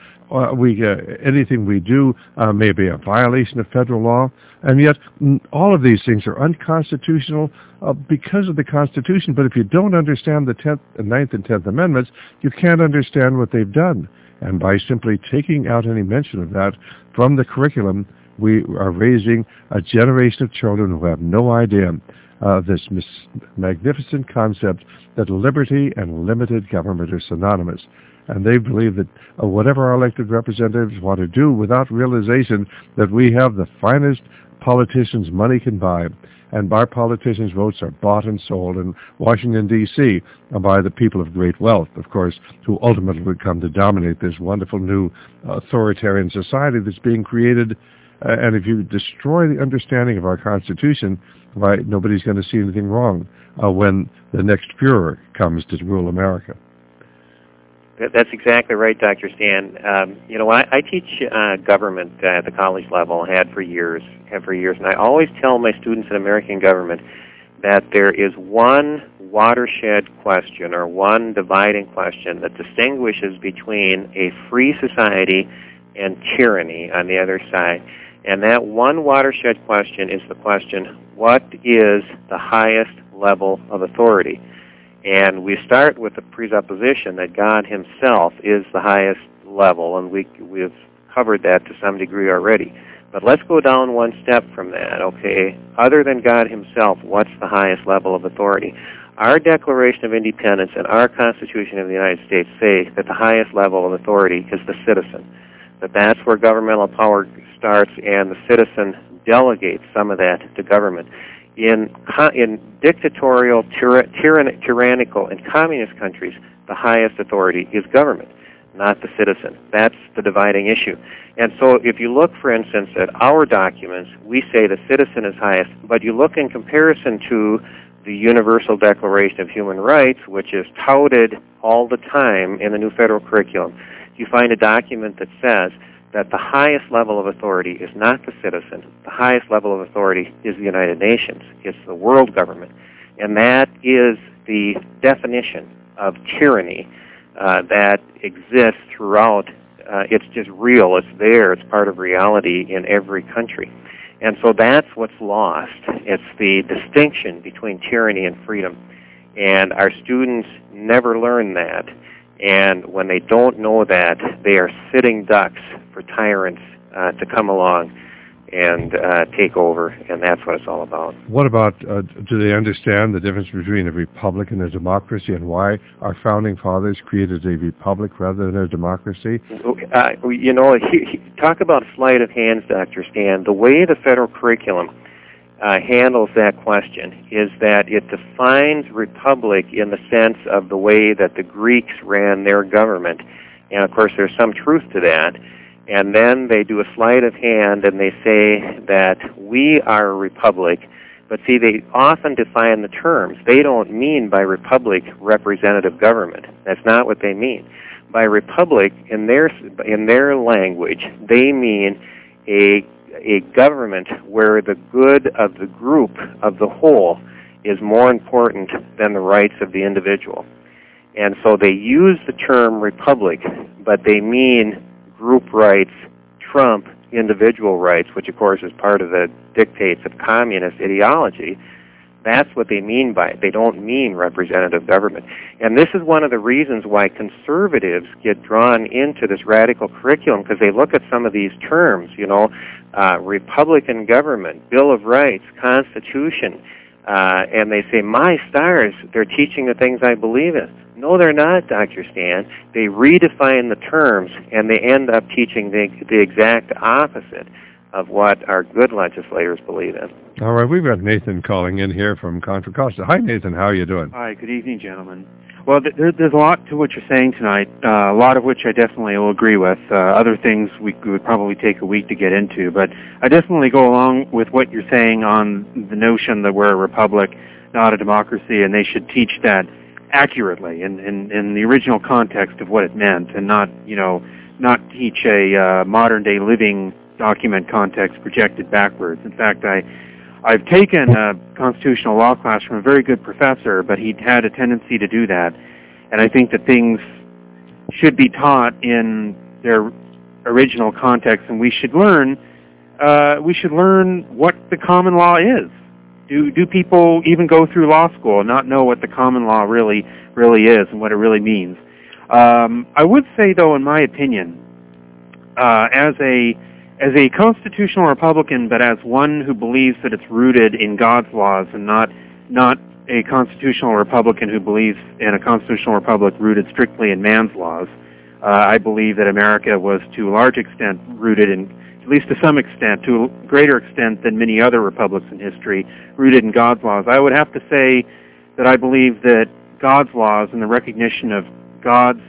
Anything we do may be a violation of federal law, and yet all of these things are unconstitutional because of the Constitution. But if you don't understand the 9th and 10th Amendments, you can't understand what they've done. And by simply taking out any mention of that from the curriculum, we are raising a generation of children who have no idea of this magnificent concept that liberty and limited government are synonymous. And they believe that whatever our elected representatives want to do, without realization that we have the finest politicians money can buy, and our politicians' votes are bought and sold in Washington, D.C. by the people of great wealth, of course, who ultimately would come to dominate this wonderful new authoritarian society that's being created. And if you destroy the understanding of our Constitution, why, nobody's going to see anything wrong when the next Fuhrer comes to rule America. That's exactly right, Dr. Stan. I teach government at the college level, have for years, and I always tell my students in American government that there is one watershed question or one dividing question that distinguishes between a free society and tyranny on the other side. And that one watershed question is the question, what is the highest level of authority? And we start with the presupposition that God himself is the highest level, and we've covered that to some degree already. But let's go down one step from that, okay? Other than God himself, what's the highest level of authority? Our Declaration of Independence and our Constitution of the United States say that the highest level of authority is the citizen, that that's where governmental power starts, and the citizen delegates some of that to government. In dictatorial, tyrannical, and communist countries, the highest authority is government, not the citizen. That's the dividing issue. And so if you look, for instance, at our documents, we say the citizen is highest, but you look in comparison to the Universal Declaration of Human Rights, which is touted all the time in the new federal curriculum, you find a document that says that the highest level of authority is not the citizen. The highest level of authority is the United Nations. It's the world government. And that is the definition of tyranny that exists throughout. It's just real. It's there. It's part of reality in every country. And so that's what's lost. It's the distinction between tyranny and freedom. And our students never learn that. And when they don't know that, they are sitting ducks for tyrants to come along and take over, and that's what it's all about. What about, do they understand the difference between a republic and a democracy, and why our founding fathers created a republic rather than a democracy? Talk about sleight of hands, Dr. Stan. The way the federal curriculum handles that question is that it defines republic in the sense of the way that the Greeks ran their government. And, of course, there's some truth to that. And then they do a sleight of hand and they say that we are a republic. But, see, they often define the terms. They don't mean by republic representative government. That's not what they mean. By republic, in their language, they mean a government where the good of the group, of the whole, is more important than the rights of the individual. And so they use the term republic, but they mean group rights trump individual rights, which of course is part of the dictates of communist ideology. That's what they mean by it. They don't mean representative government. And this is one of the reasons why conservatives get drawn into this radical curriculum, because they look at some of these terms, Republican government, Bill of Rights, Constitution, and they say, my stars, they're teaching the things I believe in. No, they're not, Dr. Stan. They redefine the terms, and they end up teaching the exact opposite of what our good legislators believe in. All right, we've got Nathan calling in here from Contra Costa. Hi, Nathan. How are you doing? Hi, good evening, gentlemen. Well, there's a lot to what you're saying tonight, a lot of which I definitely will agree with. Other things we would probably take a week to get into, but I definitely go along with what you're saying on the notion that we're a republic, not a democracy, and they should teach that accurately in the original context of what it meant, and not teach a modern-day living document context projected backwards. In fact, I've taken a constitutional law class from a very good professor, but he had a tendency to do that, and I think that things should be taught in their original context, and we should learn what the common law is. Do people even go through law school and not know what the common law really is and what it really means? I would say, though, in my opinion, as a constitutional Republican, but as one who believes that it's rooted in God's laws and not a constitutional Republican who believes in a constitutional republic rooted strictly in man's laws, I believe that America was to a large extent rooted in, at least to some extent, to a greater extent than many other republics in history, rooted in God's laws. I would have to say that I believe that God's laws and the recognition of God's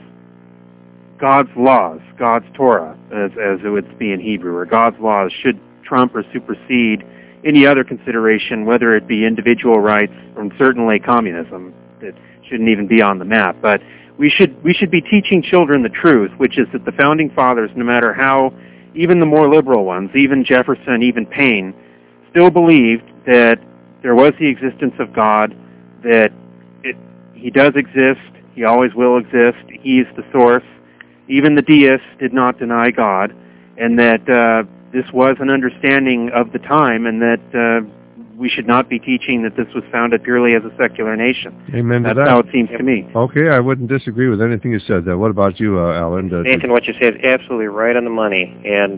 laws, God's Torah, as it would be in Hebrew, or God's laws should trump or supersede any other consideration, whether it be individual rights or certainly communism. That shouldn't even be on the map. But we should be teaching children the truth, which is that the Founding Fathers, no matter how, even the more liberal ones, even Jefferson, even Paine, still believed that there was the existence of God, that He does exist, He always will exist, He is the source. Even the deists did not deny God, and that this was an understanding of the time, and that we should not be teaching that this was founded purely as a secular nation. Amen to that. That's how it seems to me. Okay, I wouldn't disagree with anything you said there. What about you, Alan? Nathan, what you say is absolutely right on the money. And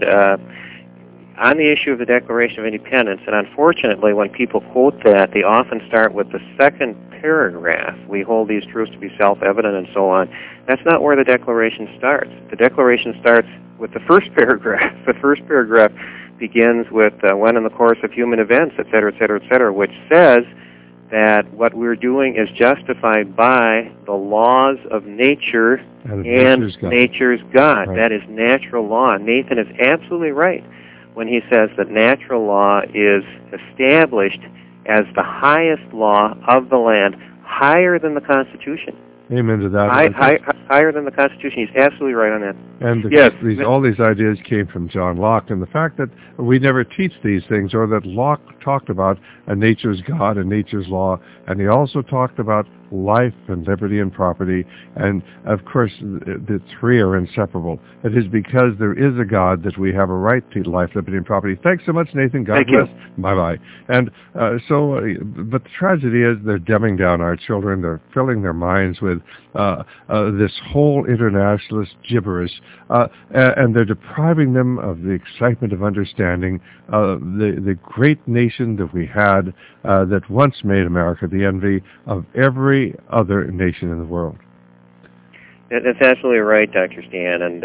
on the issue of the Declaration of Independence, and unfortunately when people quote that, they often start with the second paragraph. We hold these truths to be self-evident and so on. That's not where the Declaration starts. The Declaration starts with the first paragraph. The first paragraph begins with when in the course of human events, et cetera, which says that what we're doing is justified by the laws of nature and nature's God. Right. That is natural law. Nathan is absolutely right when he says that natural law is established as the highest law of the land, higher than the Constitution. Amen to that. Higher than the Constitution. He's absolutely right on that. And all these ideas came from John Locke, and the fact that we never teach these things, or that Locke talked about a nature's God and nature's law, and he also talked about life and liberty and property, and of course the three are inseparable. It is because there is a God that we have a right to life, liberty, and property. Thanks so much, Nathan. God bless. Bye-bye. And but the tragedy is they're dumbing down our children. They're filling their minds with this whole internationalist gibberish, and they're depriving them of the excitement of understanding the great nation that we had that once made America the envy of every other nation in the world. That's absolutely right, Dr. Stan. And,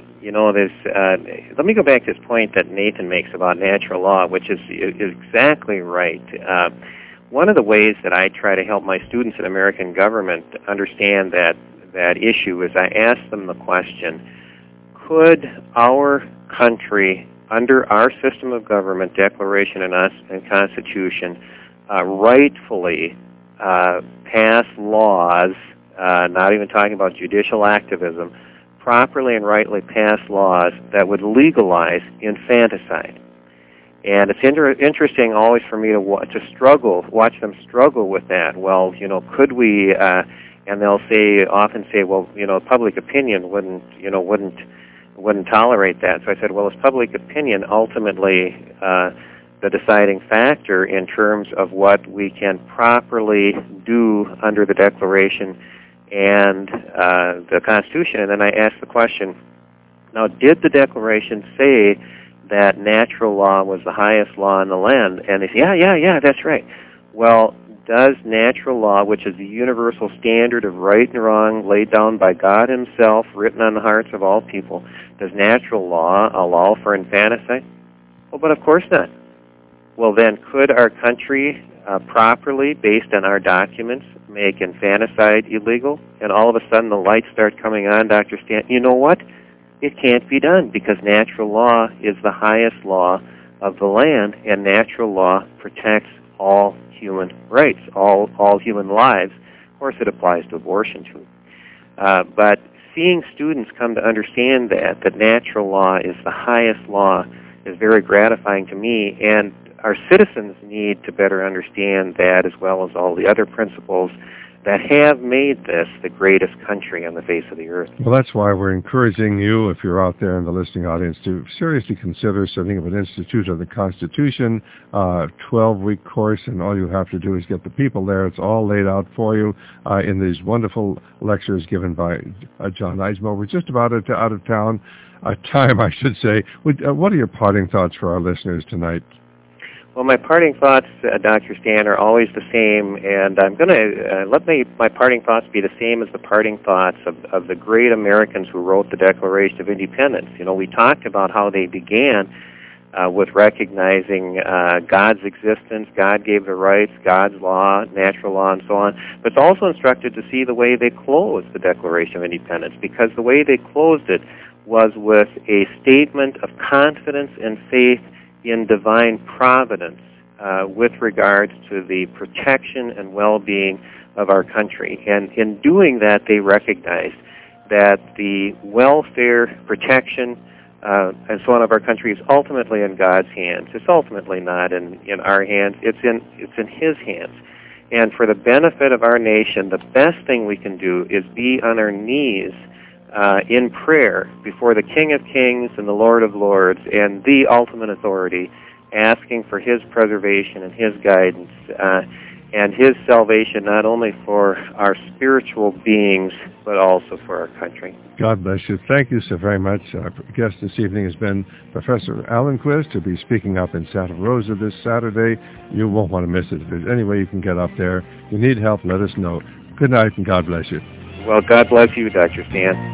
let me go back to this point that Nathan makes about natural law, which is exactly right. One of the ways that I try to help my students in American government understand that issue is I ask them the question, could our country, under our system of government, Declaration and Constitution, rightfully pass laws, not even talking about judicial activism, properly and rightly pass laws that would legalize infanticide? And it's interesting always for me to watch them struggle with that. Well, could we, and they'll often say, well, public opinion wouldn't tolerate that. So I said, well, is public opinion ultimately the deciding factor in terms of what we can properly do under the Declaration and the Constitution? And then I asked the question, now, did the Declaration say that natural law was the highest law in the land? And they say, yeah, that's right. Well, does natural law, which is the universal standard of right and wrong laid down by God himself, written on the hearts of all people, does natural law allow for infanticide? Well, but of course not. Well, then, could our country properly, based on our documents, make infanticide illegal? And all of a sudden the lights start coming on, Dr. Stan. You know what? It can't be done because natural law is the highest law of the land, and natural law protects all human rights, all human lives. Of course, it applies to abortion too. But seeing students come to understand that natural law is the highest law is very gratifying to me, and our citizens need to better understand that, as well as all the other principles that have made this the greatest country on the face of the earth. Well, that's why we're encouraging you, if you're out there in the listening audience, to seriously consider setting up an Institute of the Constitution, 12-week course, and all you have to do is get the people there. It's all laid out for you in these wonderful lectures given by John Eismo. We're just about out of time, I should say. What are your parting thoughts for our listeners tonight? Well, my parting thoughts, Dr. Stan, are always the same, and I'm going to let my parting thoughts be the same as the parting thoughts of the great Americans who wrote the Declaration of Independence. We talked about how they began with recognizing God's existence, God gave the rights, God's law, natural law, and so on. But it's also instructed to see the way they closed the Declaration of Independence, because the way they closed it was with a statement of confidence and faith in divine providence with regards to the protection and well-being of our country. And in doing that, they recognized that the welfare, protection, and so on of our country is ultimately in God's hands. It's ultimately not in our hands. It's in His hands. And for the benefit of our nation, the best thing we can do is be on our knees in prayer before the King of Kings and the Lord of Lords and the ultimate authority, asking for His preservation and His guidance and His salvation, not only for our spiritual beings, but also for our country. God bless you. Thank you so very much. Our guest this evening has been Professor Alan Quist, to be speaking up in Santa Rosa this Saturday. You won't want to miss it. If there's any way you can get up there, you need help, let us know. Good night, and God bless you. Well, God bless you, Dr. Stan.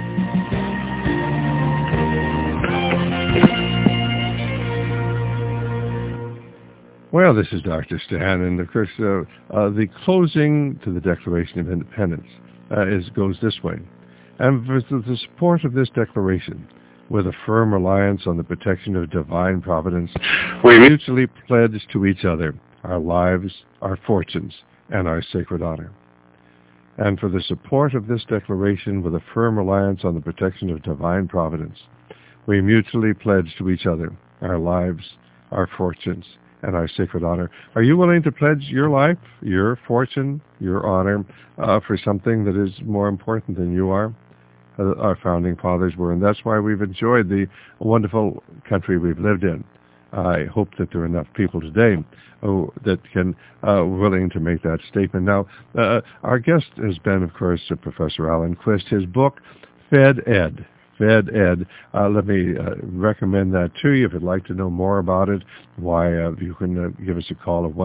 Well, this is Dr. Stan, and of course, the closing to the Declaration of Independence goes this way. And with the support of this declaration, with a firm reliance on the protection of divine providence, we mutually pledge to each other our lives, our fortunes, and our sacred honor. And for the support of this declaration, with a firm reliance on the protection of divine providence, we mutually pledge to each other our lives, our fortunes, and our sacred honor. Are you willing to pledge your life, your fortune, your honor for something that is more important than you are? Our founding fathers were, and that's why we've enjoyed the wonderful country we've lived in. I hope that there are enough people today that can willing to make that statement. Now, our guest has been, of course, Professor Alan Quist. His book, Fed Ed. Let me recommend that to you if you'd like to know more about it. Why, you can give us a call at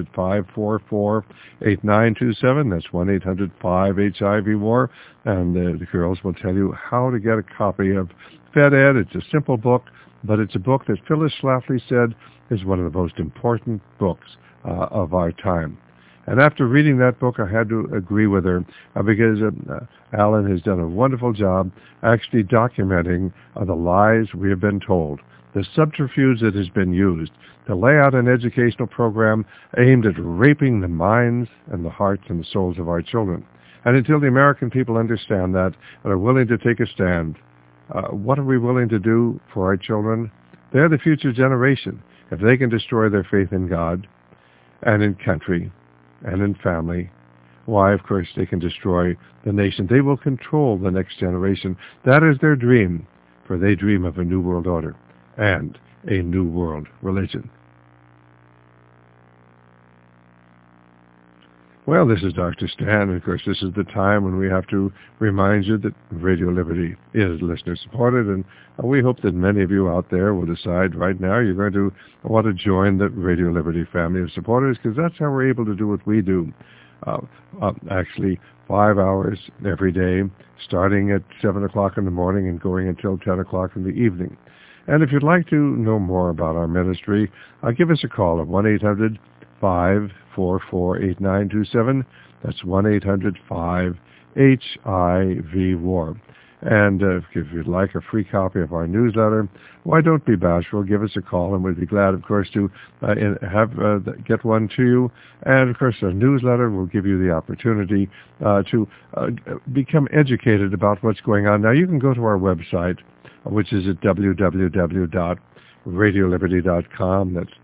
1-800-544-8927. That's 1-800-5HIV-WAR. And the girls will tell you how to get a copy of Fed Ed. It's a simple book, but it's a book that Phyllis Schlafly said is one of the most important books of our time. And after reading that book, I had to agree with her because Alan has done a wonderful job actually documenting the lies we have been told, the subterfuge that has been used to lay out an educational program aimed at raping the minds and the hearts and the souls of our children. And until the American people understand that and are willing to take a stand, what are we willing to do for our children? They're the future generation. If they can destroy their faith in God and in country and in family, why, of course, they can destroy the nation. They will control the next generation. That is their dream, for they dream of a new world order and a new world religion. Well, this is Dr. Stan, and of course this is the time when we have to remind you that Radio Liberty is listener-supported, and we hope that many of you out there will decide right now you're going to want to join the Radio Liberty family of supporters, because that's how we're able to do what we do. Actually, 5 hours every day, starting at 7 o'clock in the morning and going until 10 o'clock in the evening. And if you'd like to know more about our ministry, give us a call at 1-800-544-8927. That's 1-800-5-HIV-WAR. And if you'd like a free copy of our newsletter, why don't be bashful. Give us a call, and we'd be glad, of course, to get one to you. And, of course, a newsletter will give you the opportunity to become educated about what's going on. Now, you can go to our website, which is at www.radioliberty.com. That's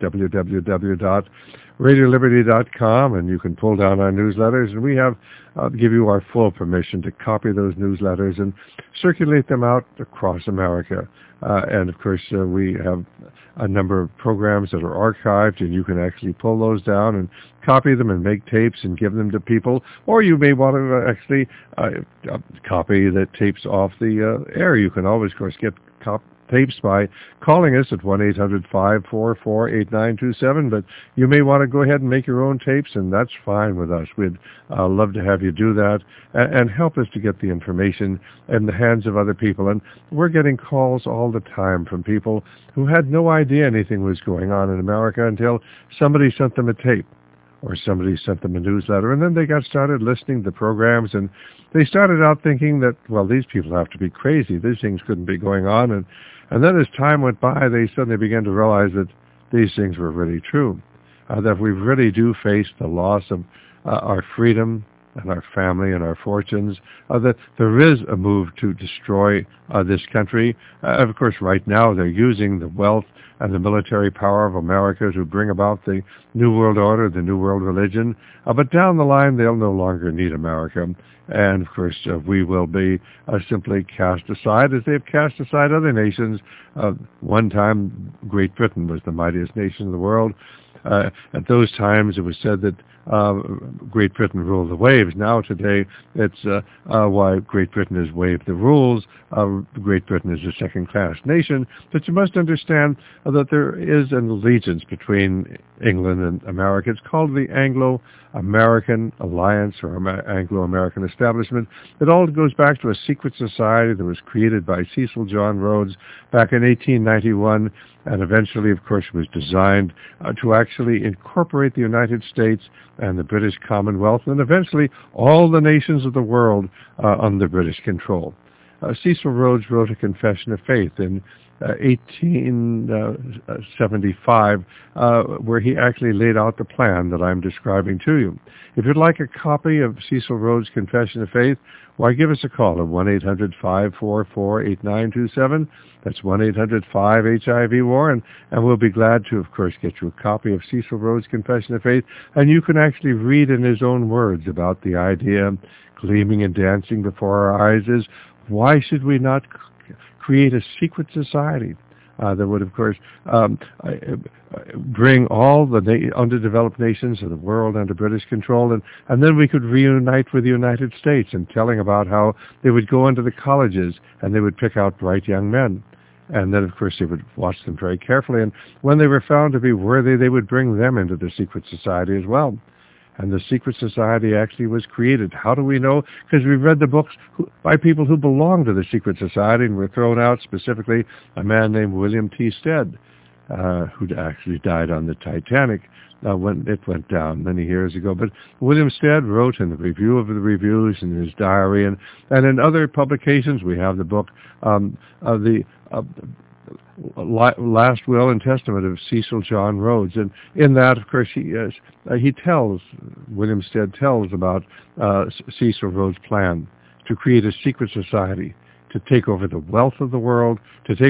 www.radioliberty.com, and you can pull down our newsletters, and we have give you our full permission to copy those newsletters and circulate them out across America. And, of course, we have a number of programs that are archived, and you can actually pull those down and copy them and make tapes and give them to people. Or you may want to actually copy the tapes off the air. You can always, of course, get tapes by calling us at 1-800-544-8927, but you may want to go ahead and make your own tapes, and that's fine with us. We'd love to have you do that and help us to get the information in the hands of other people. And we're getting calls all the time from people who had no idea anything was going on in America until somebody sent them a tape or somebody sent them a newsletter, and then they got started listening to the programs, and they started out thinking that, well, these people have to be crazy. These things couldn't be going on. And then as time went by, they suddenly began to realize that these things were really true, that we really do face the loss of our freedom and our family and our fortunes, that there is a move to destroy this country. Of course, right now they're using the wealth and the military power of America to bring about the New World Order, the New World Religion. But down the line, they'll no longer need America. And, of course, we will be simply cast aside as they've cast aside other nations. One time, Great Britain was the mightiest nation in the world. At those times, it was said that Great Britain ruled the waves. Now, today, it's why Great Britain has waived the rules. Great Britain is a second-class nation. But you must understand that there is an allegiance between England and America. It's called the Anglo-American Alliance or Anglo-American Establishment. It all goes back to a secret society that was created by Cecil John Rhodes back in 1891, and eventually, of course, was designed to actually incorporate the United States and the British Commonwealth, and eventually all the nations of the world under British control. Cecil Rhodes wrote a Confession of Faith in 1875, where he actually laid out the plan that I'm describing to you. If you'd like a copy of Cecil Rhodes' Confession of Faith, why, give us a call at 1-800-544-8927. That's 1-800-5-HIV-WAR, and we'll be glad to, of course, get you a copy of Cecil Rhodes' Confession of Faith, and you can actually read in his own words about the idea gleaming and dancing before our eyes is, why should we not create a secret society that would, of course, bring all the underdeveloped nations of the world under British control, and then we could reunite with the United States, and telling about how they would go into the colleges and they would pick out bright young men. And then, of course, they would watch them very carefully, and when they were found to be worthy, they would bring them into the secret society as well. And the secret society actually was created. How do we know? Because we've read the books by people who belonged to the secret society and were thrown out, specifically a man named William T. Stead, who actually died on the Titanic when it went down many years ago. But William Stead wrote in the Review of the Reviews, in his diary, and in other publications. We have the book, the Last Will and Testament of Cecil John Rhodes, and in that, of course, William Stead tells about Cecil Rhodes' plan to create a secret society to take over the wealth of the world,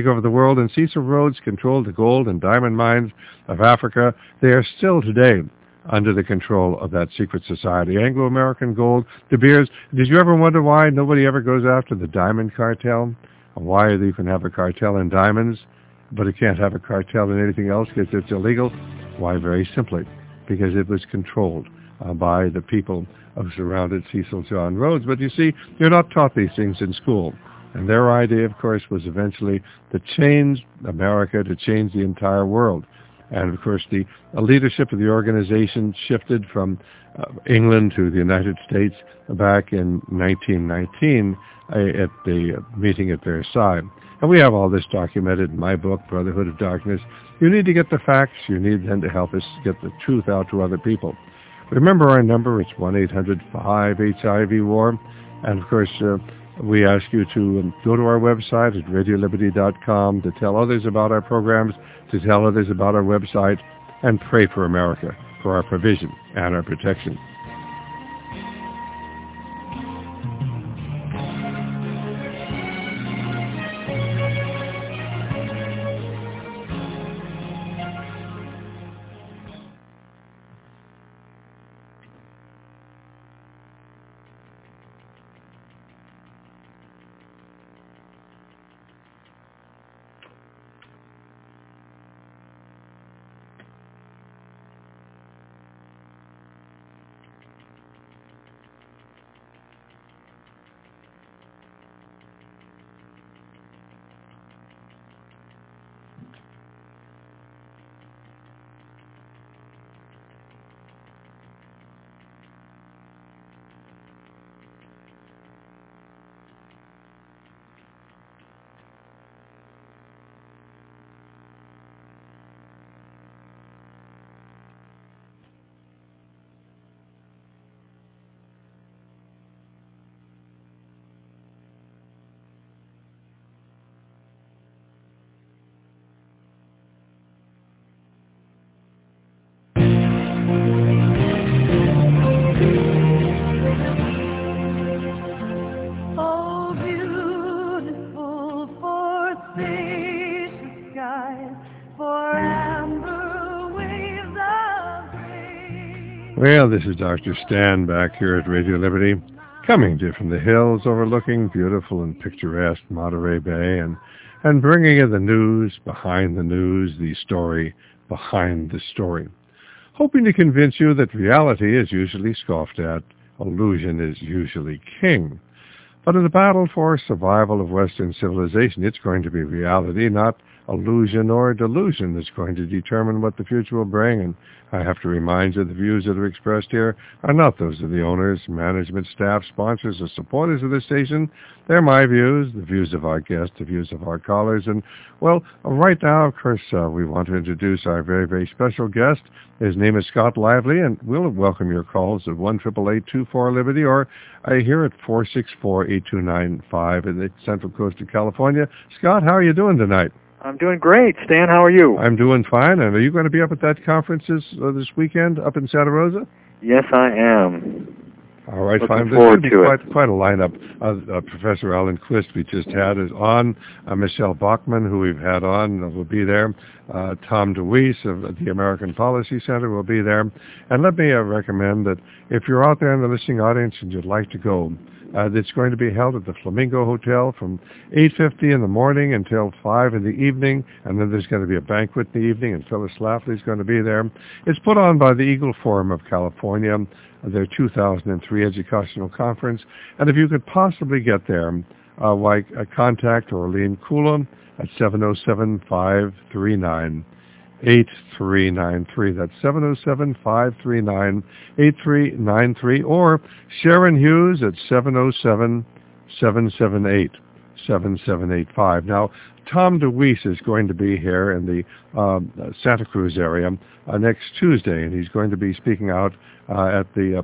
and Cecil Rhodes controlled the gold and diamond mines of Africa. They are still today under the control of that secret society. Anglo-American Gold, De Beers. Did you ever wonder why nobody ever goes after the diamond cartel? Why you can have a cartel in diamonds, but it can't have a cartel in anything else because it's illegal? Why, very simply, because it was controlled by the people who surrounded Cecil John Rhodes. But you see, you're not taught these things in school. And their idea, of course, was eventually to change America, to change the entire world. And, of course, the leadership of the organization shifted from England to the United States back in 1919 at the meeting at Versailles. And we have all this documented in my book, Brotherhood of Darkness. You need to get the facts. You need then to help us get the truth out to other people. Remember our number. It's 1-800-5-HIV-WAR. And, of course, we ask you to go to our website at radioliberty.com to tell others about our programs, to tell others about our website, and pray for America, for our provision and our protection. Well, this is Dr. Stan back here at Radio Liberty, coming to you from the hills overlooking beautiful and picturesque Monterey Bay and bringing you the news behind the news, the story behind the story. Hoping to convince you that reality is usually scoffed at, illusion is usually king. But in the battle for survival of Western civilization, it's going to be reality, not illusion or delusion, that's going to determine what the future will bring. And I have to remind you, the views that are expressed here are not those of the owners, management, staff, sponsors, or supporters of the station. They're my views, the views of our guests, the views of our callers. And, well, right now, of course, we want to introduce our very, very special guest. His name is Scott Lively, and we'll welcome your calls at 1-888-24-LIBERTY or here at 464-8295 in the Central Coast of California. Scott, how are you doing tonight? I'm doing great. Stan, how are you? I'm doing fine. And are you going to be up at that conference this weekend up in Santa Rosa? Yes, I am. All right, fine. There's going to be quite a lineup. Professor Alan Quist we just had is on. Michelle Bachman, who we've had on, will be there. Tom DeWeese of the American Policy Center will be there. And let me recommend that if you're out there in the listening audience and you'd like to go, it's going to be held at the Flamingo Hotel from 8:50 in the morning until 5 in the evening, and then there's going to be a banquet in the evening, and Phyllis Schlafly is going to be there. It's put on by the Eagle Forum of California, their 2003 educational conference, and if you could possibly get there, contact Orlean Kula at 707-539-8393. That's 707-539-8393, or Sharon Hughes at 707-778-7785. Now, Tom DeWeese is going to be here in the Santa Cruz area next Tuesday, and he's going to be speaking out at the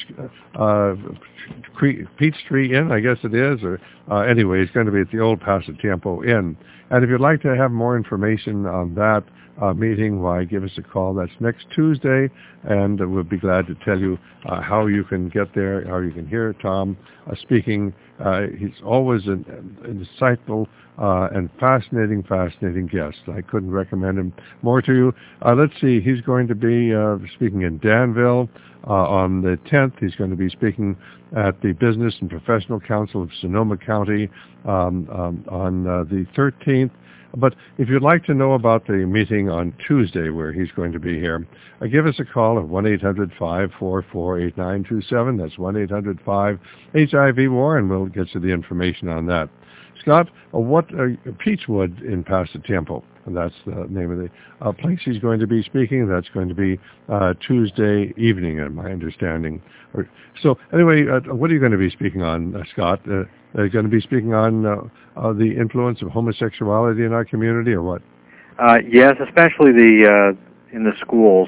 Peachtree Inn, I guess it is, or anyway, he's going to be at the old Pasatiempo Inn. And if you'd like to have more information on that, meeting, why, give us a call. That's next Tuesday, and we'll be glad to tell you how you can get there, how you can hear Tom speaking. He's always an insightful and fascinating guest. I couldn't recommend him more to you. Let's see, he's going to be speaking in Danville on the 10th. He's going to be speaking at the Business and Professional Council of Sonoma County on the 13th. But if you'd like to know about the meeting on Tuesday where he's going to be here, give us a call at 1-800-544-8927. That's 1-800-5-HIV-WAR, and we'll get you the information on that. Scott, Peachwood in Pasatiempo. And that's the name of the place he's going to be speaking. That's going to be Tuesday evening, in my understanding. So anyway, what are you going to be speaking on, Scott? Are you going to be speaking on the influence of homosexuality in our community, or what? Yes, especially in the schools.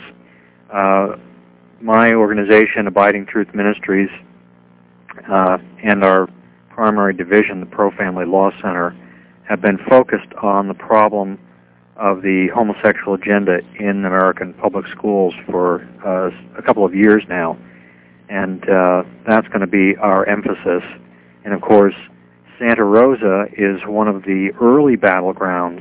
My organization, Abiding Truth Ministries, and our primary division, the Pro Family Law Center, have been focused on the problem of the homosexual agenda in American public schools for a couple of years now. And that's going to be our emphasis. And of course, Santa Rosa is one of the early battlegrounds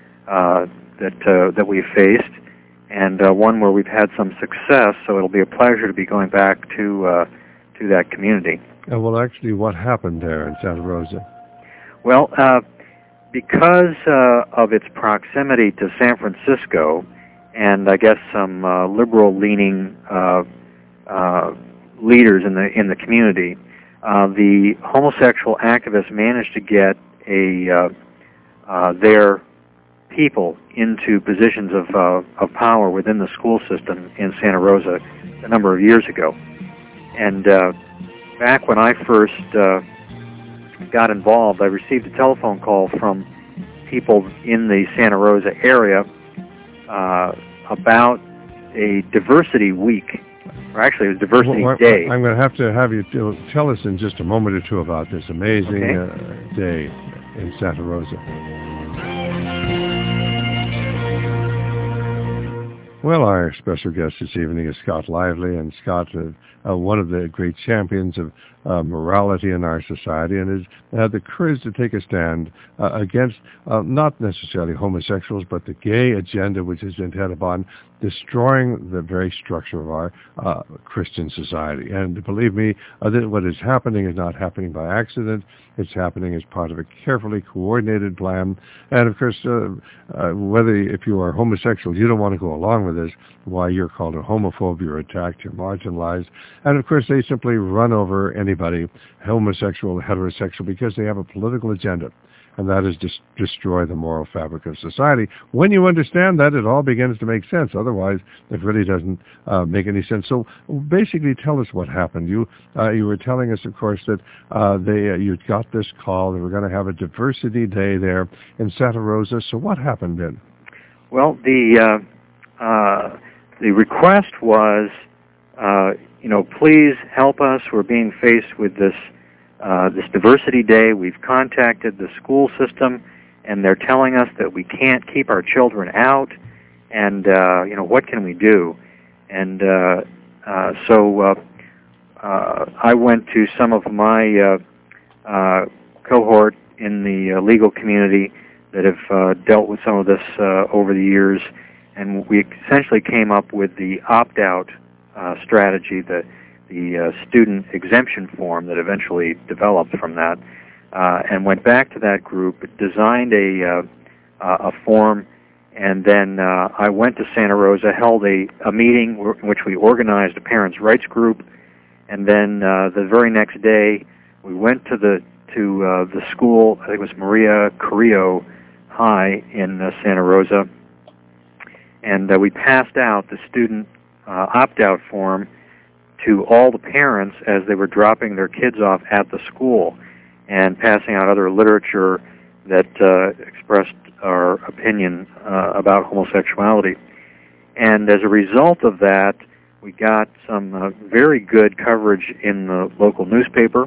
that we've faced, and one where we've had some success, so it'll be a pleasure to be going back to that community. Well, actually, what happened there in Santa Rosa? Well, because of its proximity to San Francisco, and I guess some liberal-leaning leaders in the community, the homosexual activists managed to get their people into positions of power within the school system in Santa Rosa a number of years ago. And back when I first got involved, I received a telephone call from people in the Santa Rosa area about a diversity week, or actually a diversity day. I'm going to have you tell us in just a moment or two about this amazing day in Santa Rosa. Well, our special guest this evening is Scott Lively, and Scott, one of the great champions of morality in our society, and has had the courage to take a stand against not necessarily homosexuals, but the gay agenda, which is intent upon destroying the very structure of our Christian society. And believe me, what is happening is not happening by accident. It's happening as part of a carefully coordinated plan. And of course, if you are homosexual, you don't want to go along with this. Why, you're called a homophobe, you're attacked, you're marginalized. And of course, they simply run over anybody, homosexual, heterosexual, because they have a political agenda. And that is destroy the moral fabric of society. When you understand that, it all begins to make sense. Otherwise, it really doesn't make any sense. So basically, tell us what happened. You were telling us, of course, that you got this call. They were going to have a diversity day there in Santa Rosa. So what happened then? Well, the request was, please help us. We're being faced with this diversity day. We've contacted the school system, and they're telling us that we can't keep our children out, and what can we do? And so I went to some of my cohort in the legal community that have dealt with some of this over the years, and we essentially came up with the opt-out strategy, the student exemption form that eventually developed from that, and went back to that group, designed a form, and then I went to Santa Rosa, held a meeting in which we organized a parents' rights group, and then the very next day we went to the school. I think it was Maria Carrillo High in Santa Rosa, and we passed out the student opt-out form to all the parents as they were dropping their kids off at the school, and passing out other literature that expressed our opinion about homosexuality. And as a result of that, we got some very good coverage in the local newspaper.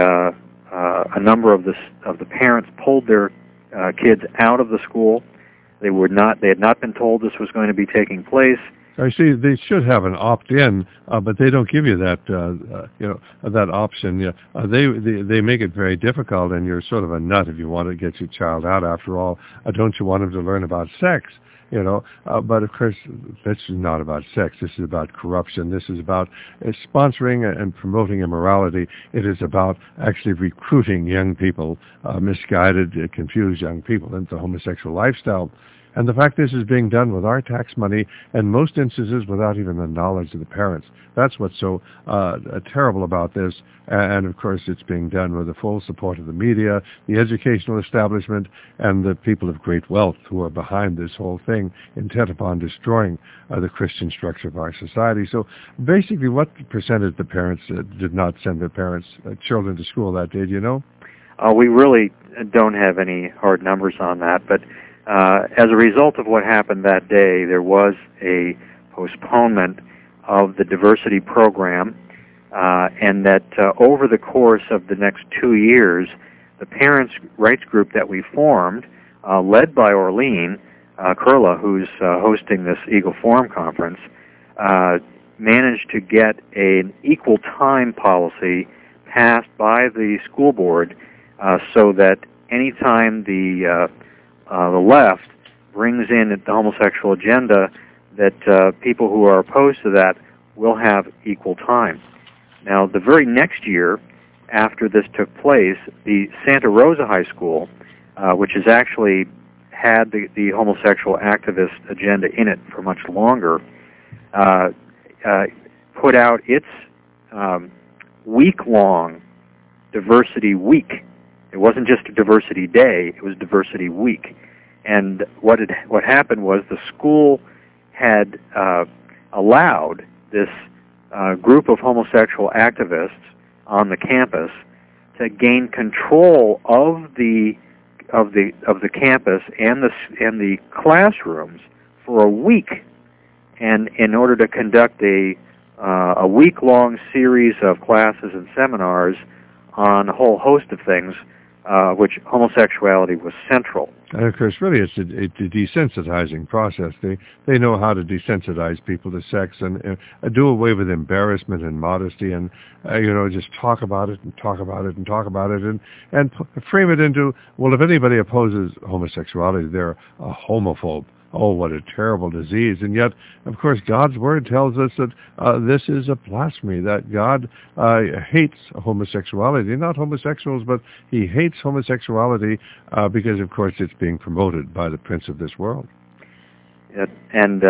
A number of the parents pulled their kids out of the school. They had not been told this was going to be taking place. I see. They should have an opt-in, but they don't give you that, that option. They make it very difficult, and you're sort of a nut if you want to get your child out. After all, don't you want him to learn about sex? But of course, this is not about sex. This is about corruption. This is about sponsoring and promoting immorality. It is about actually recruiting young people, misguided, confused young people into the homosexual lifestyle. And the fact this is being done with our tax money, and most instances without even the knowledge of the parents. That's what's so terrible about this. And of course, it's being done with the full support of the media, the educational establishment, and the people of great wealth who are behind this whole thing, intent upon destroying the Christian structure of our society. So basically, what percentage of the parents did not send their children to school that day, do you know? We really don't have any hard numbers on that, but as a result of what happened that day, there was a postponement of the diversity program, and that over the course of the next 2 years, the parents' rights group that we formed, led by Orleen Kurla, who's hosting this Eagle Forum conference, managed to get an equal time policy passed by the school board so that anytime the left brings in the homosexual agenda, that people who are opposed to that will have equal time. Now, the very next year after this took place, the Santa Rosa High School, which has actually had the homosexual activist agenda in it for much longer, put out its week-long diversity week. It wasn't just a diversity day, it was diversity week. And what happened was the school had allowed this group of homosexual activists on the campus to gain control of the campus and the classrooms for a week, and in order to conduct a week-long series of classes and seminars on a whole host of things, which homosexuality was central. And of course, really, it's a desensitizing process. They know how to desensitize people to sex and do away with embarrassment and modesty, and just talk about it and talk about it and talk about it, and frame it into, well, if anybody opposes homosexuality, they're a homophobe. Oh, what a terrible disease. And yet, of course, God's Word tells us that this is a blasphemy, that God hates homosexuality. Not homosexuals, but He hates homosexuality because, of course, it's being promoted by the prince of this world. And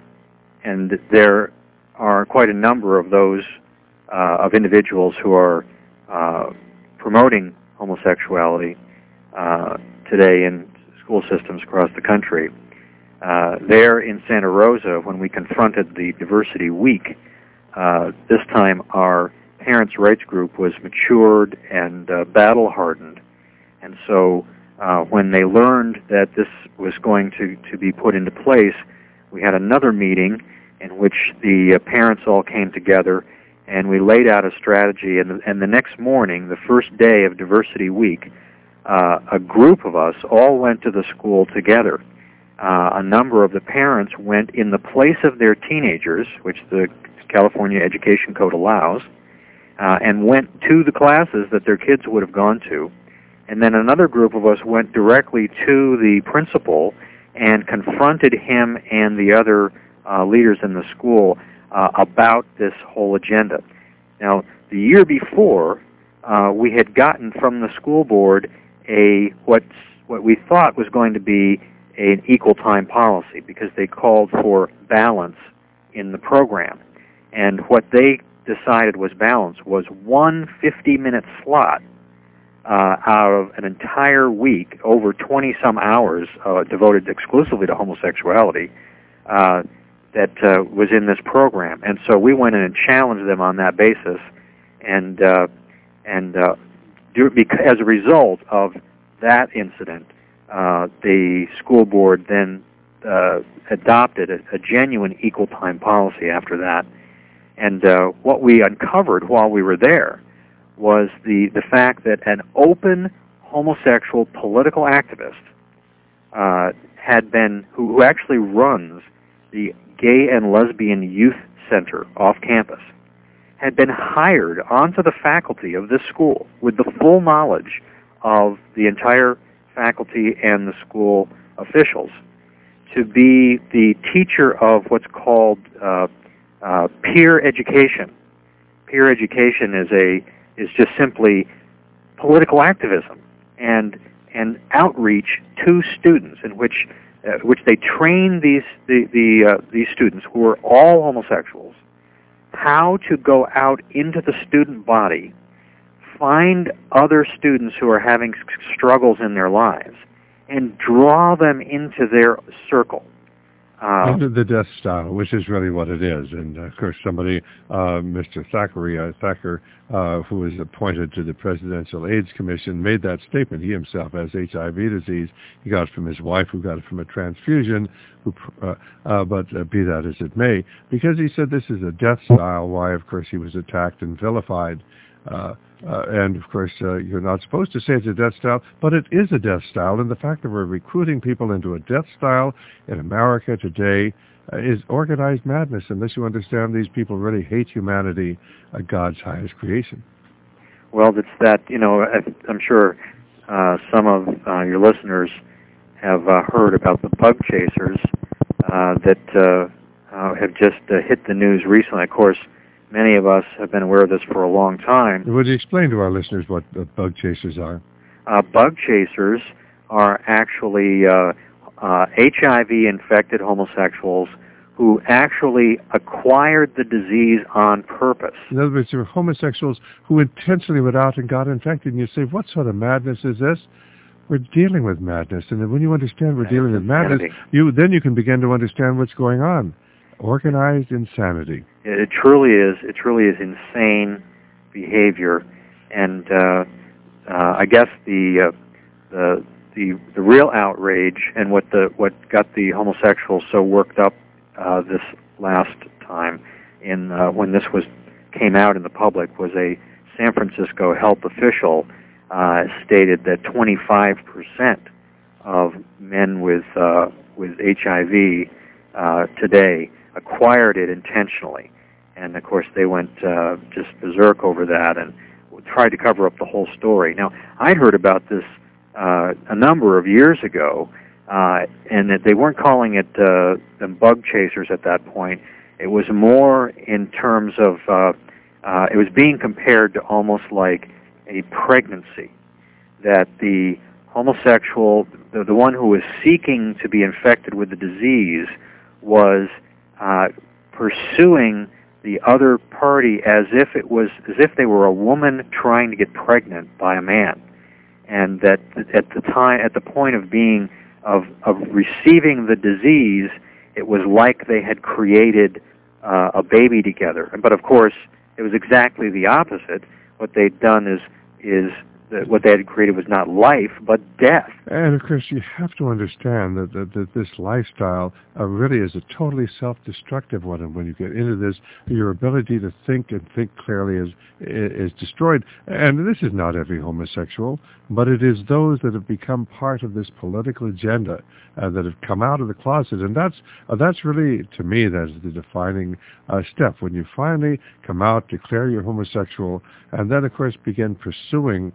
there are quite a number of those, of individuals who are promoting homosexuality today in school systems across the country. There in Santa Rosa, when we confronted the Diversity Week, this time our parents' rights group was matured and battle-hardened. And so when they learned that this was going to be put into place, we had another meeting in which the parents all came together, and we laid out a strategy. And the next morning, the first day of Diversity Week, a group of us all went to the school together. A number of the parents went in the place of their teenagers, which the California Education Code allows, and went to the classes that their kids would have gone to. And then another group of us went directly to the principal and confronted him and the other leaders in the school about this whole agenda. Now, the year before, we had gotten from the school board what we thought was going to be an equal time policy, because they called for balance in the program. And what they decided was balance was one 50-minute slot out of an entire week, over 20-some hours devoted exclusively to homosexuality, that was in this program. And so we went in and challenged them on that basis, and as a result of that incident, the school board then adopted a genuine equal time policy after that. And what we uncovered while we were there was the fact that an open homosexual political activist who actually runs the Gay and Lesbian Youth Center off campus, had been hired onto the faculty of this school with the full knowledge of the entire faculty and the school officials to be the teacher of what's called peer education. Peer education is just simply political activism and outreach to students, in which they train these students, who are all homosexuals, how to go out into the student body, find other students who are having struggles in their lives, and draw them into their circle. Into the death style, which is really what it is. And, of course, somebody, Mr. Thacker, who was appointed to the Presidential AIDS Commission, made that statement. He himself has HIV disease. He got it from his wife, who got it from a transfusion, but be that as it may, because he said this is a death style, why, of course, he was attacked and vilified. And, of course, you're not supposed to say it's a death style, but it is a death style. And the fact that we're recruiting people into a death style in America today is organized madness, unless you understand these people really hate humanity, God's highest creation. Well, it's that, I'm sure some of your listeners have heard about the bug chasers that have just hit the news recently. Of course, many of us have been aware of this for a long time. Would you explain to our listeners what bug chasers are? Bug chasers are actually HIV-infected homosexuals who actually acquired the disease on purpose. In other words, there are homosexuals who intentionally went out and got infected, and you say, what sort of madness is this? We're dealing with madness, and when you understand we're dealing with madness, then you can begin to understand what's going on. Organized insanity. It truly is. It truly is insane behavior, and I guess the real outrage and what got the homosexuals so worked up this last time when this came out in the public was a San Francisco health official stated that 25% of men with HIV today acquired it intentionally. And, of course, they went just berserk over that and tried to cover up the whole story. Now, I'd heard about this a number of years ago, and that they weren't calling it the bug chasers at that point. It was more in terms of, it was being compared to almost like a pregnancy, that the homosexual, the one who was seeking to be infected with the disease, was pursuing the other party as if they were a woman trying to get pregnant by a man, and that at the point of being of receiving the disease, it was like they had created a baby together. But of course, it was exactly the opposite. What they'd done is what they had created was not life, but death. And, of course, you have to understand that this lifestyle really is a totally self-destructive one. And when you get into this, your ability to think and think clearly is destroyed. And this is not every homosexual, but it is those that have become part of this political agenda that have come out of the closet. And that's really, to me, that's the defining step. When you finally come out, declare you're homosexual, and then, of course, begin pursuing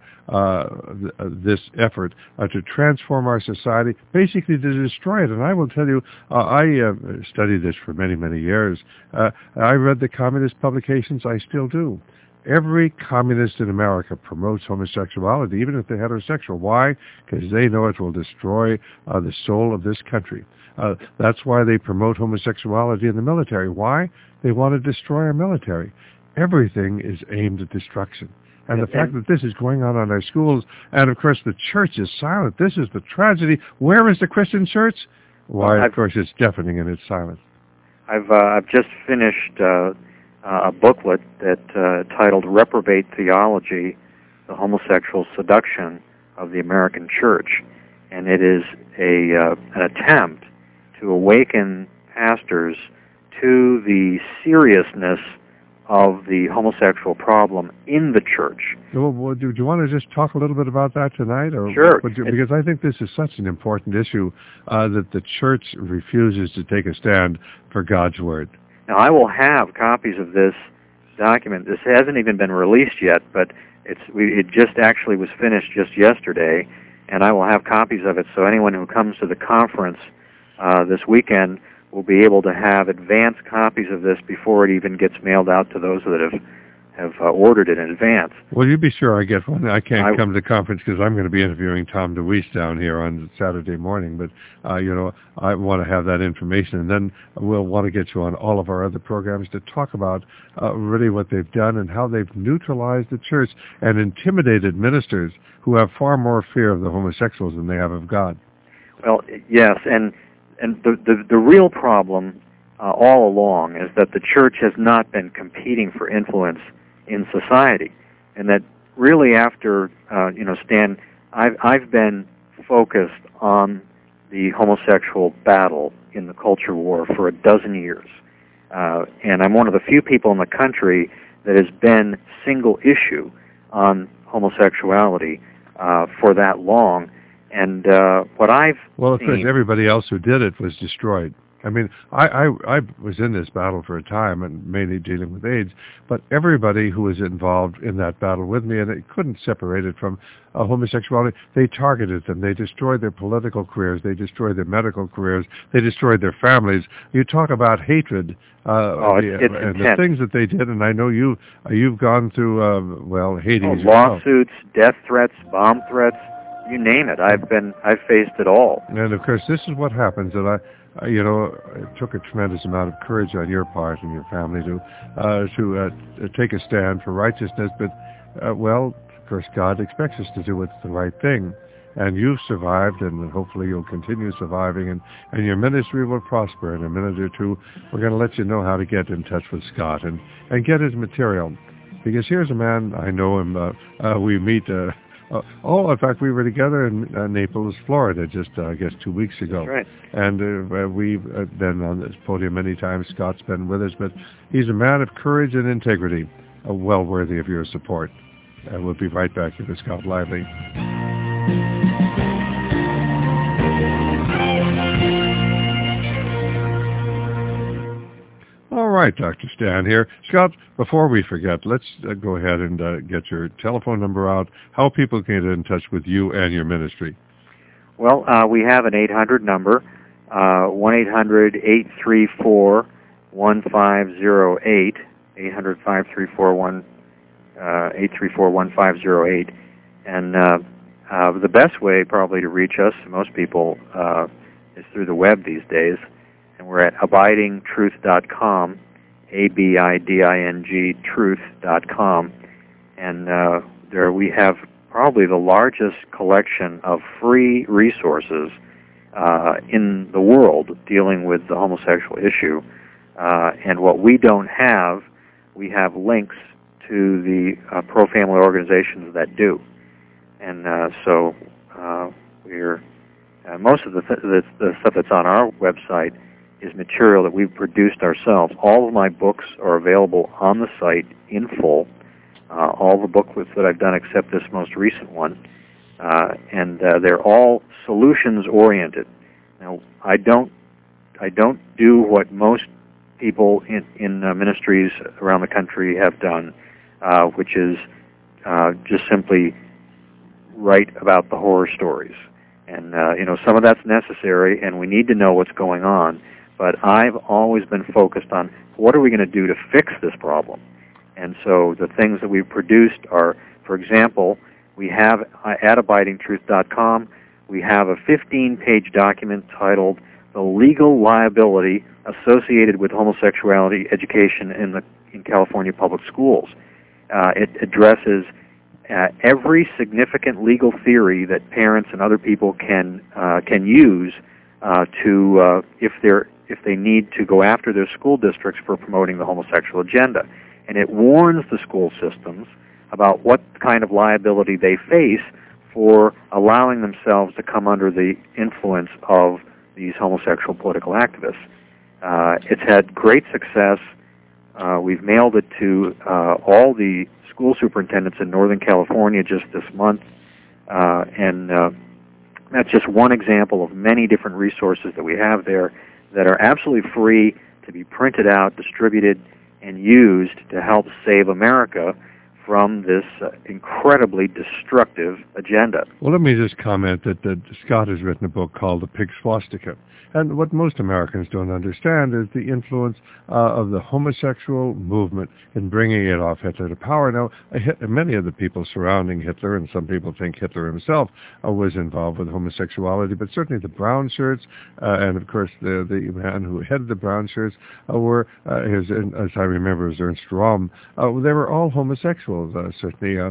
this effort to transform our society, basically to destroy it. And I will tell you, I studied this for many, many years. I read the communist publications. I still do. Every communist in America promotes homosexuality, even if they're heterosexual. Why? Because they know it will destroy the soul of this country. That's why they promote homosexuality in the military. Why? They want to destroy our military. Everything is aimed at destruction. And the fact that this is going on in our schools, and, of course, the church is silent. This is the tragedy. Where is the Christian church? Why, of course, it's deafening in its silence. I've just finished a booklet that titled Reprobate Theology, the Homosexual Seduction of the American Church. And it is an attempt to awaken pastors to the seriousness of the homosexual problem in the church. Well, do you want to just talk a little bit about that tonight? Or Sure. Because I think this is such an important issue that the church refuses to take a stand for God's Word. Now, I will have copies of this document. This hasn't even been released yet, but it just actually was finished just yesterday, and I will have copies of it so anyone who comes to the conference this weekend will be able to have advance copies of this before it even gets mailed out to those that have ordered it in advance. Well, you be sure I get one. I can't come to the conference because I'm going to be interviewing Tom DeWeese down here on Saturday morning, but I want to have that information, and then we'll want to get you on all of our other programs to talk about really what they've done and how they've neutralized the church and intimidated ministers who have far more fear of the homosexuals than they have of God. Well, yes, and the real problem all along is that the church has not been competing for influence in society, and that really after Stan, I've been focused on the homosexual battle in the culture war for a dozen years, and I'm one of the few people in the country that has been single issue on homosexuality for that long. And what I've of course, everybody else who did it was destroyed. I mean, I was in this battle for a time, and mainly dealing with AIDS, but everybody who was involved in that battle with me, and it couldn't separate it from homosexuality, they targeted them. They destroyed their political careers. They destroyed their medical careers. They destroyed their families. You talk about hatred it's and the things that they did, and I know you've gone through, Hades. Lawsuits, death threats, bomb threats, you name it. I've faced it all. And of course, this is what happens. That it took a tremendous amount of courage on your part and your family to take a stand for righteousness. But of course, God expects us to do what's the right thing. And you've survived, and hopefully you'll continue surviving, and your ministry will prosper. In a minute or two, we're going to let you know how to get in touch with Scott and get his material. Because here's a man, I know him, we meet... in fact, we were together in Naples, Florida, just, 2 weeks ago. That's right. And we've been on this podium many times. Scott's been with us, but he's a man of courage and integrity, well worthy of your support. And we'll be right back here with Scott Lively. All right, Dr. Stan here. Scott, before we forget, let's go ahead and get your telephone number out, how people can get in touch with you and your ministry. Well, we have an 800 number, 1-800-834-1508, 800-534-1508. And the best way probably to reach us, most people, is through the web these days. And we're at abidingtruth.com, ABIDING truth.com. And there we have probably the largest collection of free resources in the world dealing with the homosexual issue. And what we don't have, we have links to the pro-family organizations that do. And so we're most of the stuff that's on our website is material that we've produced ourselves. All of my books are available on the site in full, all the booklets that I've done except this most recent one, and they're all solutions-oriented. Now, I don't do what most people in ministries around the country have done, which is just simply write about the horror stories. And, some of that's necessary, and we need to know what's going on. But I've always been focused on what are we going to do to fix this problem. And so the things that we've produced are, for example, we have at abidingtruth.com, we have a 15-page document titled The Legal Liability Associated with Homosexuality Education in California Public Schools. It addresses every significant legal theory that parents and other people can use to if they need to go after their school districts for promoting the homosexual agenda. And it warns the school systems about what kind of liability they face for allowing themselves to come under the influence of these homosexual political activists. It's had great success We've mailed it to all the school superintendents in Northern California just this month, and that's just one example of many different resources that we have there that are absolutely free to be printed out, distributed, and used to help save America from this incredibly destructive agenda. Well, let me just comment that Scott has written a book called The Pink Swastika. And what most Americans don't understand is the influence of the homosexual movement in bringing it off Hitler to power. Now, many of the people surrounding Hitler, and some people think Hitler himself was involved with homosexuality, but certainly the brown shirts, and of course the man who headed the brown shirts were, as I remember, was Ernst Röhm. They were all homosexuals, certainly.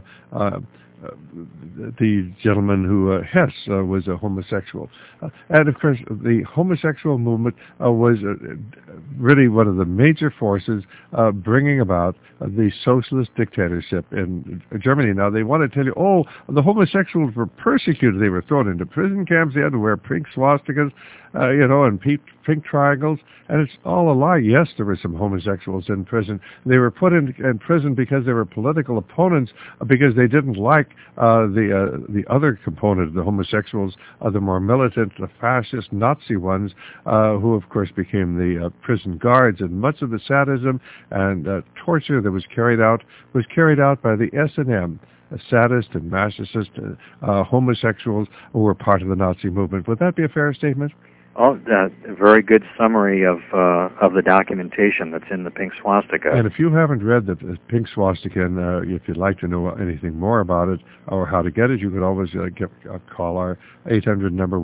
The gentleman who, Hess, was a homosexual. And, of course, the homosexual movement was really one of the major forces bringing about the socialist dictatorship in Germany. Now, they want to tell you, the homosexuals were persecuted. They were thrown into prison camps. They had to wear pink swastikas, and pink triangles. And it's all a lie. Yes, there were some homosexuals in prison. They were put in prison because they were political opponents, because they didn't like the other component, the homosexuals, the more militant, the fascist Nazi ones, who of course became the prison guards. And much of the sadism and torture that was carried out by the S&M, sadist and masochist homosexuals who were part of the Nazi movement. Would that be a fair statement? Oh, a very good summary of the documentation that's in the Pink Swastika. And if you haven't read the Pink Swastika, and if you'd like to know anything more about it or how to get it, you could always call our 800 number,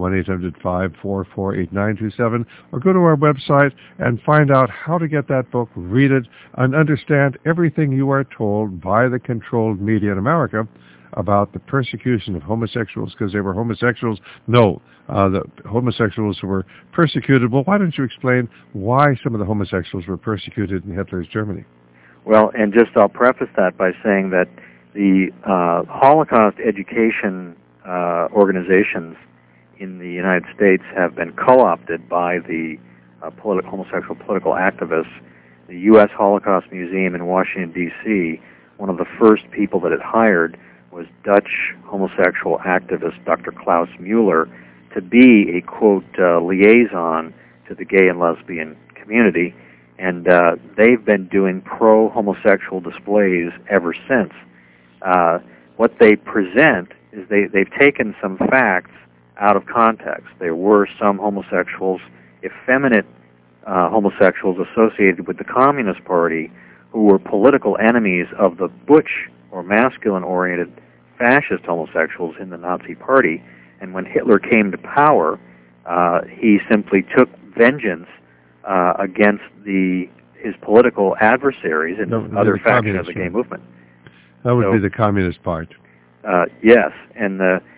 1-800-544-8927, or go to our website and find out how to get that book, read it, and understand everything you are told by the controlled media in America about the persecution of homosexuals because they were homosexuals. No, the homosexuals were persecuted. Well, why don't you explain why some of the homosexuals were persecuted in Hitler's Germany? Well, and just I'll preface that by saying that the Holocaust education organizations in the United States have been co-opted by the homosexual political activists. The U.S. Holocaust Museum in Washington, D.C., one of the first people that it hired was Dutch homosexual activist Dr. Klaus Mueller to be a, quote, liaison to the gay and lesbian community, and they've been doing pro-homosexual displays ever since. What they present is they've taken some facts out of context. There were some homosexuals, effeminate homosexuals associated with the Communist Party who were political enemies of the butch or masculine-oriented fascist homosexuals in the Nazi Party. And when Hitler came to power, he simply took vengeance against his political adversaries and other factions of the gay movement. That would be the Communist Part. Yes, and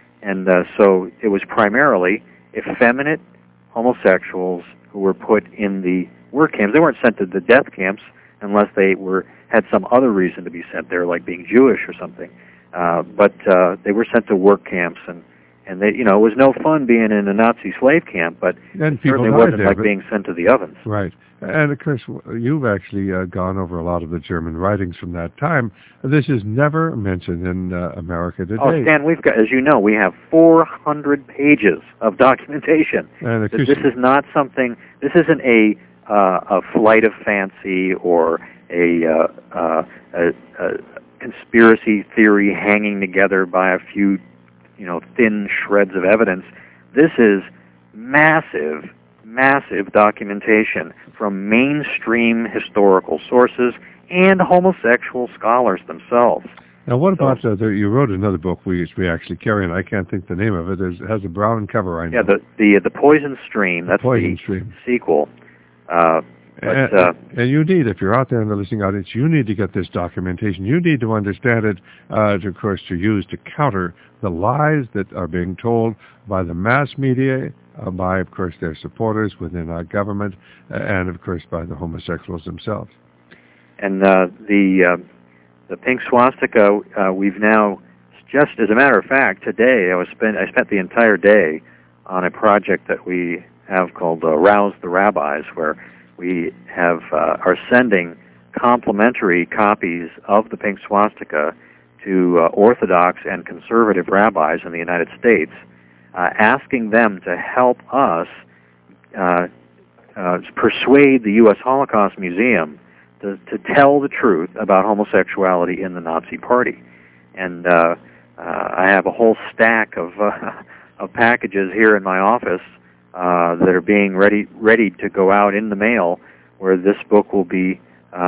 so it was primarily effeminate homosexuals who were put in the work camps. They weren't sent to the death camps unless they had some other reason to be sent there, like being Jewish or something. But they were sent to work camps, and they, it was no fun being in a Nazi slave camp, but it certainly wasn't like being sent to the ovens. Right. And, of course, you've actually gone over a lot of the German writings from that time. This is never mentioned in America today. Oh, Stan, we've got, as you know, we have 400 pages of documentation. And this is not something, this isn't a flight of fancy or a conspiracy theory hanging together by a few, thin shreds of evidence. This is massive documentation from mainstream historical sources and homosexual scholars themselves. Now, what about you wrote another book we actually carry, and I can't think the name of it. It has a brown cover. I know. Yeah, the Poison Stream. That's the sequel. And you need, if you're out there in the listening audience, you need to get this documentation. You need to understand it, of course, to use to counter the lies that are being told by the mass media, by, of course, their supporters within our government, and, of course, by the homosexuals themselves. And the Pink Swastika, we've now, just as a matter of fact, today I spent the entire day on a project that we have called Rouse the Rabbis, where we are sending complimentary copies of the pink swastika to Orthodox and conservative rabbis in the United States, asking them to help us persuade the U.S. Holocaust Museum to tell the truth about homosexuality in the Nazi Party. And I have a whole stack of packages here in my office that are being ready to go out in the mail, where this book will be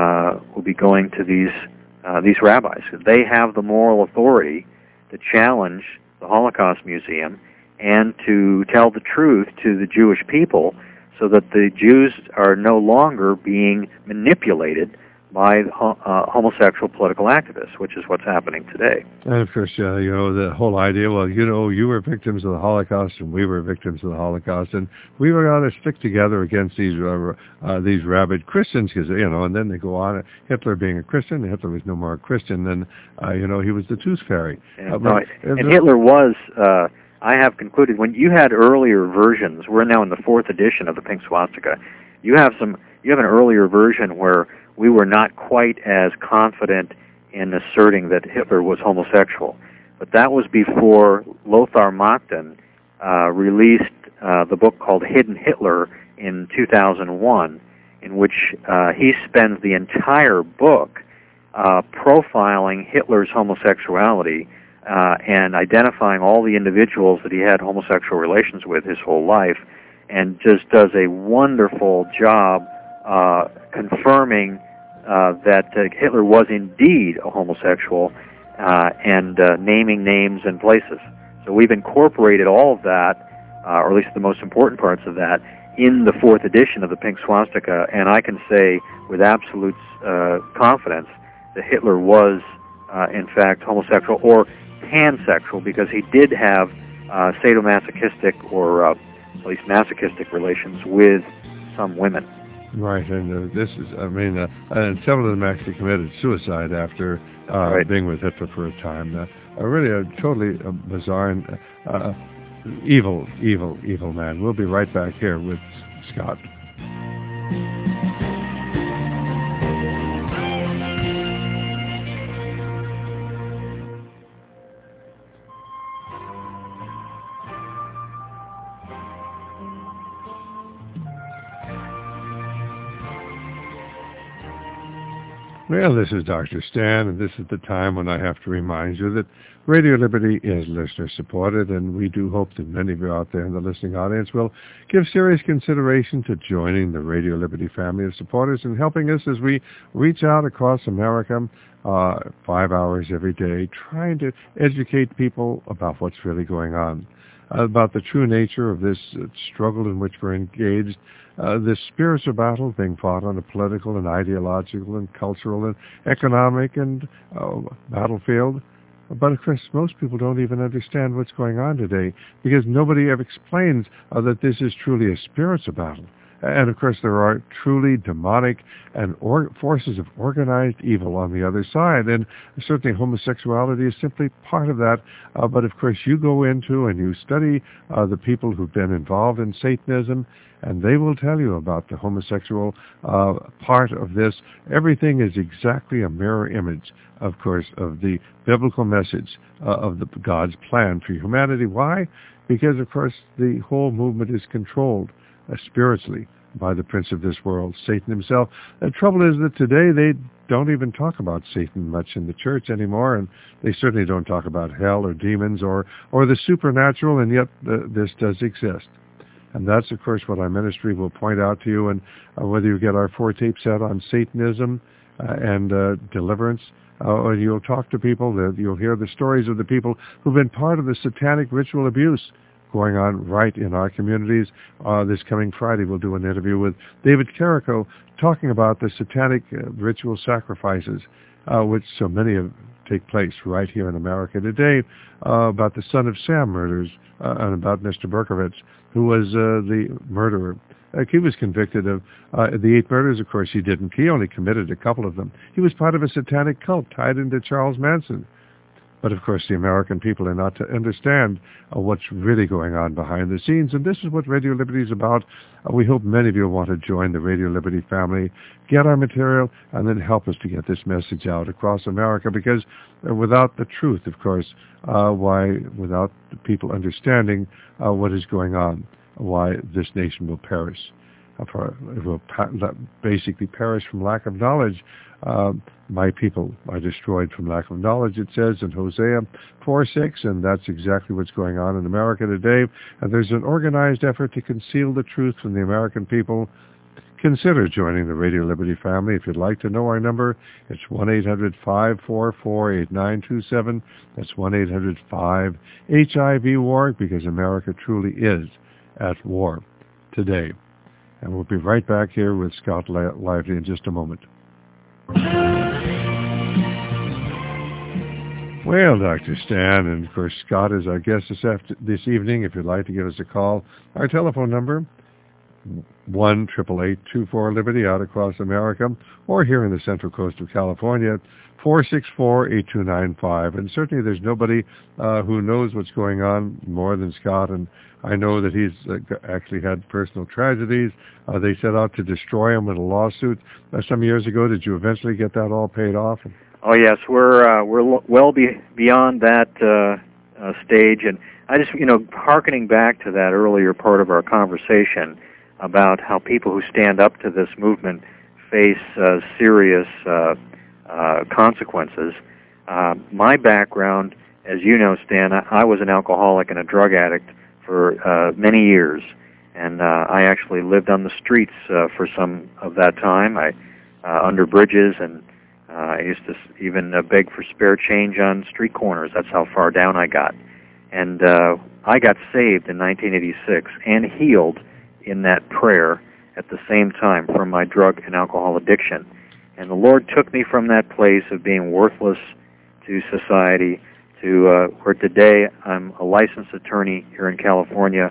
going to these rabbis. They have the moral authority to challenge the Holocaust Museum and to tell the truth to the Jewish people, so that the Jews are no longer being manipulated by homosexual political activists, which is what's happening today. And of course, the whole idea, well, you were victims of the Holocaust and we were victims of the Holocaust, and we were going to stick together against these rabid Christians, because, and then they go on, Hitler being a Christian, Hitler was no more a Christian than, he was the tooth fairy. And Hitler was... I have concluded, when you had earlier versions, we're now in the 4th edition of the pink swastika, you have an earlier version where we were not quite as confident in asserting that Hitler was homosexual. But that was before Lothar Machten released the book called Hidden Hitler in 2001, in which he spends the entire book profiling Hitler's homosexuality, and identifying all the individuals that he had homosexual relations with his whole life, and just does a wonderful job confirming that Hitler was indeed a homosexual, and naming names and places. So we've incorporated all of that, or at least the most important parts of that, in the 4th edition of the pink swastika, and I can say with absolute confidence that Hitler was, in fact, homosexual, or pansexual, because he did have sadomasochistic or at least masochistic relations with some women. Right, and this is, and several of them actually committed suicide after being with Hitler for a time. Really a totally bizarre and evil man. We'll be right back here with Scott. Well, this is Dr. Stan, and this is the time when I have to remind you that Radio Liberty is listener-supported, and we do hope that many of you out there in the listening audience will give serious consideration to joining the Radio Liberty family of supporters and helping us as we reach out across America 5 hours every day, trying to educate people about what's really going on, about the true nature of this struggle in which we're engaged, this spiritual battle being fought on a political and ideological and cultural and economic and battlefield. But of course, most people don't even understand what's going on today, because nobody ever explains that this is truly a spiritual battle. And of course, there are truly demonic and forces of organized evil on the other side. And certainly homosexuality is simply part of that. But of course, you go into and you study the people who've been involved in Satanism, and they will tell you about the homosexual part of this. Everything is exactly a mirror image, of course, of the biblical message of God's plan for humanity. Why? Because, of course, the whole movement is controlled spiritually by the prince of this world, Satan himself. The trouble is that today they don't even talk about Satan much in the church anymore, and they certainly don't talk about hell or demons or the supernatural, and yet this does exist. And that's, of course, what our ministry will point out to you, and whether you get our 4-tape set on Satanism and deliverance, or you'll talk to people, you'll hear the stories of the people who've been part of the satanic ritual abuse going on right in our communities. This coming Friday, we'll do an interview with David Carrico talking about the satanic ritual sacrifices, which so many of take place right here in America today, about the Son of Sam murders, and about Mr. Berkovitz, who was the murderer. He was convicted of the 8 murders. Of course, he didn't. He only committed a couple of them. He was part of a satanic cult tied into Charles Manson. But of course, the American people are not to understand what's really going on behind the scenes. And this is what Radio Liberty is about. We hope many of you want to join the Radio Liberty family, get our material, and then help us to get this message out across America. Because without the truth, of course, without the people understanding what is going on, why this nation will perish. It will basically perish from lack of knowledge. My people are destroyed from lack of knowledge, it says in Hosea 4:6, and that's exactly what's going on in America today. And there's an organized effort to conceal the truth from the American people. Consider joining the Radio Liberty family. If you'd like to know our number, it's 1-800-544-8927. That's 1-800-5-HIV-WAR, because America truly is at war today. And we'll be right back here with Scott Lively in just a moment. Well, Dr. Stan, and of course Scott is our guest this evening. If you'd like to give us a call, our telephone number, 1-888-24-LIBERTY out across America, or here in the Central Coast of California, 464-8295. And certainly there's nobody who knows what's going on more than Scott, and I know that he's actually had personal tragedies. They set out to destroy him with a lawsuit some years ago. Did you eventually get that all paid off? Oh yes, we're well beyond that stage, and I just hearkening back to that earlier part of our conversation about how people who stand up to this movement face serious consequences. My background, as you know, Stan, I was an alcoholic and a drug addict for many years, and I actually lived on the streets for some of that time. I under bridges, and I used to even beg for spare change on street corners. That's how far down I got. And I got saved in 1986 and healed in that prayer at the same time from my drug and alcohol addiction. And the Lord took me from that place of being worthless to society to where today I'm a licensed attorney here in California.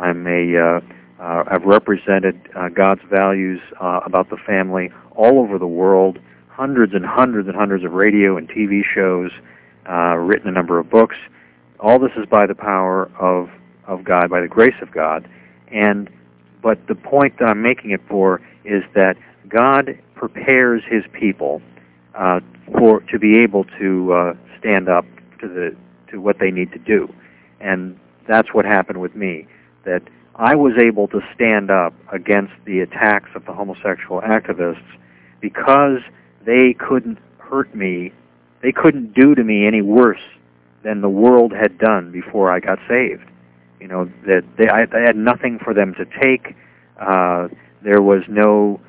I've represented God's values about the family all over the world, hundreds and hundreds and hundreds of radio and TV shows, written a number of books. All this is by the power of God, by the grace of God. But the point that I'm making it for is that God prepares His people to be able to stand up to what they need to do, and that's what happened with me. That I was able to stand up against the attacks of the homosexual activists because they couldn't hurt me. They couldn't do to me any worse than the world had done before I got saved. That I had nothing for them to take. There was no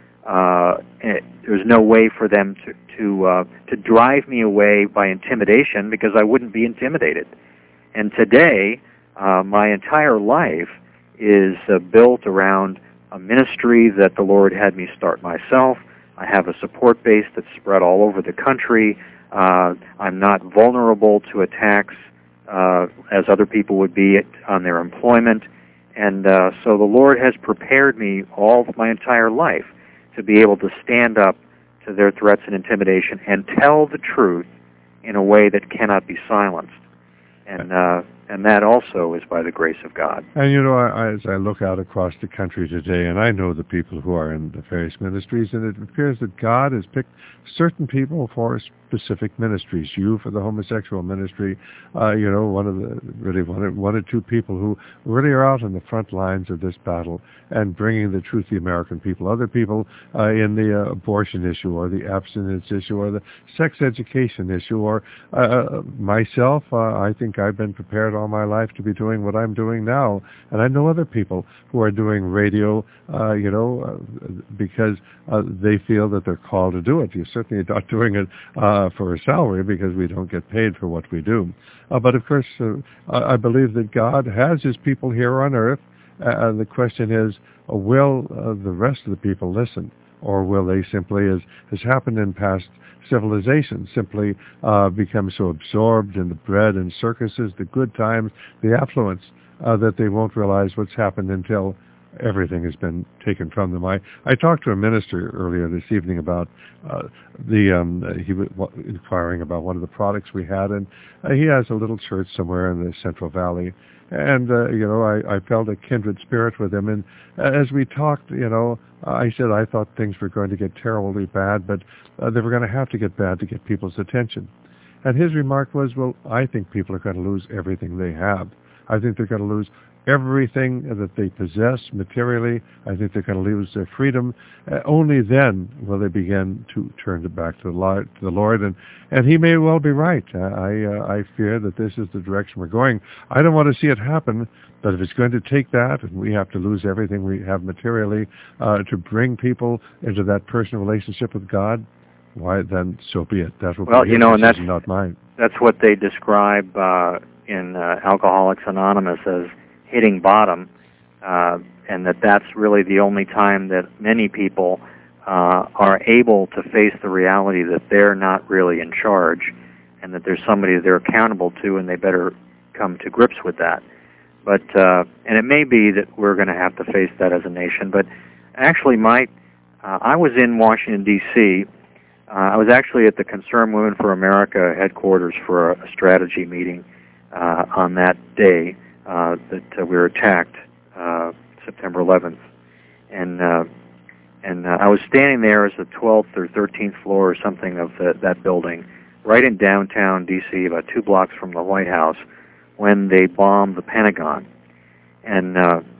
way for them to drive me away by intimidation, because I wouldn't be intimidated. And today, my entire life is built around a ministry that the Lord had me start myself. I have a support base that's spread all over the country. I'm not vulnerable to attacks as other people would be on their employment. And so the Lord has prepared me all of my entire life to be able to stand up to their threats and intimidation and tell the truth in a way that cannot be silenced. And that also is by the grace of God. And as I look out across the country today, and I know the people who are in the various ministries, and it appears that God has picked certain people for specific ministries. You for the homosexual ministry, one or two people who really are out on the front lines of this battle and bringing the truth to the American people. Other people in the abortion issue, or the abstinence issue, or the sex education issue, or myself. I think I've been prepared all my life to be doing what I'm doing now, and I know other people who are doing radio, because they feel that they're called to do it. You're certainly not doing it for a salary, because we don't get paid for what we do. But of course, I believe that God has His people here on earth. The question is, will the rest of the people listen? Or will they simply, as has happened in past civilizations, simply become so absorbed in the bread and circuses, the good times, the affluence, that they won't realize what's happened until everything has been taken from them. I talked to a minister earlier this evening about he was inquiring about one of the products we had, and he has a little church somewhere in the Central Valley. And, I felt a kindred spirit with him. And as we talked, I said I thought things were going to get terribly bad, but they were going to have to get bad to get people's attention. And his remark was, well, I think people are going to lose everything they have. I think they're going to lose everything that they possess materially. I think they're going to lose their freedom. Only then will they begin to turn it back to the Lord. And he may well be right. I fear that this is the direction we're going. I don't want to see it happen, but if it's going to take that, and we have to lose everything we have materially to bring people into that personal relationship with God, why, then so be it. That will be his decision, not mine. That's what they describe in Alcoholics Anonymous as hitting bottom, and that's really the only time that many people are able to face the reality that they're not really in charge, and that there's somebody they're accountable to, and they better come to grips with that. But and it may be that we're going to have to face that as a nation. But actually, I was in Washington, D.C. I was actually at the Concerned Women for America headquarters for a strategy meeting on that day that we were attacked, September 11th. And I was standing there as the 12th or 13th floor or something of that building, right in downtown D.C., about 2 blocks from the White House, when they bombed the Pentagon. And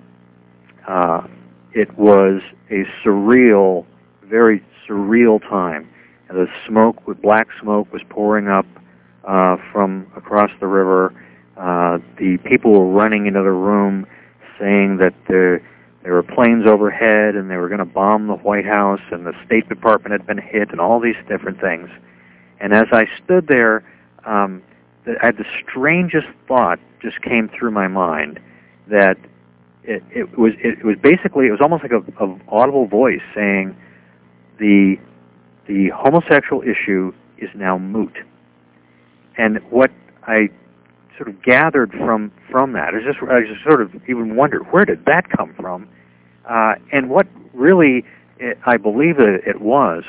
it was a surreal, very surreal time. The black smoke was pouring up from across the river. The people were running into the room saying that there were planes overhead and they were going to bomb the White House, and the State Department had been hit, and all these different things. And as I stood there, I had the strangest thought just came through my mind, that it was basically, it was almost like an audible voice saying, the homosexual issue is now moot. And what I sort of gathered from that is I just sort of even wondered, where did that come from? And what really I believe it was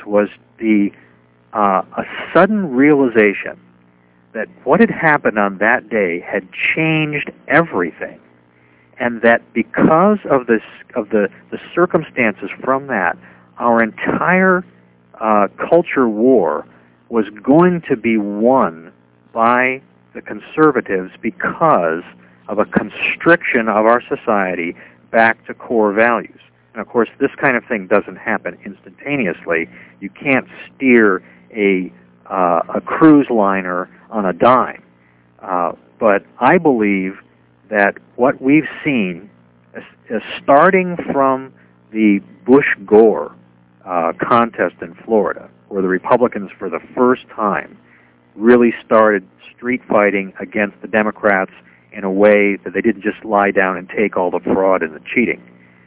a sudden realization that what had happened on that day had changed everything, and that because of the circumstances from that, our entire culture war was going to be won by the conservatives because of a constriction of our society back to core values. And of course, this kind of thing doesn't happen instantaneously. You can't steer a cruise liner on a dime. But I believe that what we've seen, starting from the Bush-Gore contest in Florida, where the Republicans for the first time really started street fighting against the Democrats in a way that they didn't just lie down and take all the fraud and the cheating.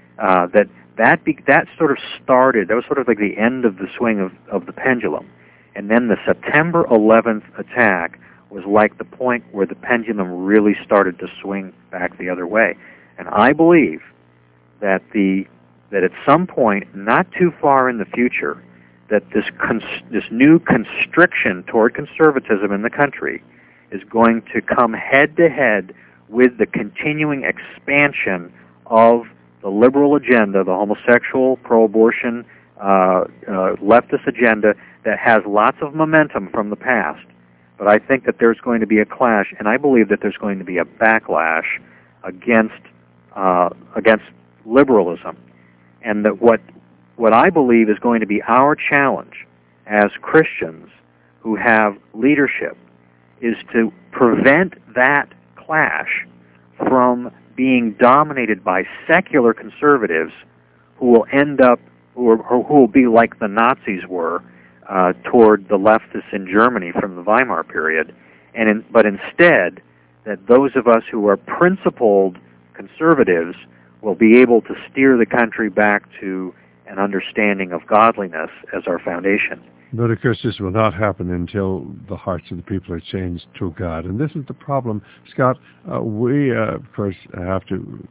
That sort of started, that was sort of like the end of the swing of the pendulum. And then the September 11th attack was like the point where the pendulum really started to swing back the other way. And I believe that at some point, not too far in the future, that this new constriction toward conservatism in the country is going to come head-to-head with the continuing expansion of the liberal agenda, the homosexual, pro-abortion, leftist agenda that has lots of momentum from the past. But I think that there's going to be a clash, and I believe that there's going to be a backlash against liberalism. And that what I believe is going to be our challenge as Christians who have leadership is to prevent that clash from being dominated by secular conservatives who will end up, or who will be like the Nazis were toward the leftists in Germany from the Weimar period, but instead that those of us who are principled conservatives will be able to steer the country back to an understanding of godliness as our foundation. But of course this will not happen until the hearts of the people are changed to God. And this is the problem, Scott. We, of course, have to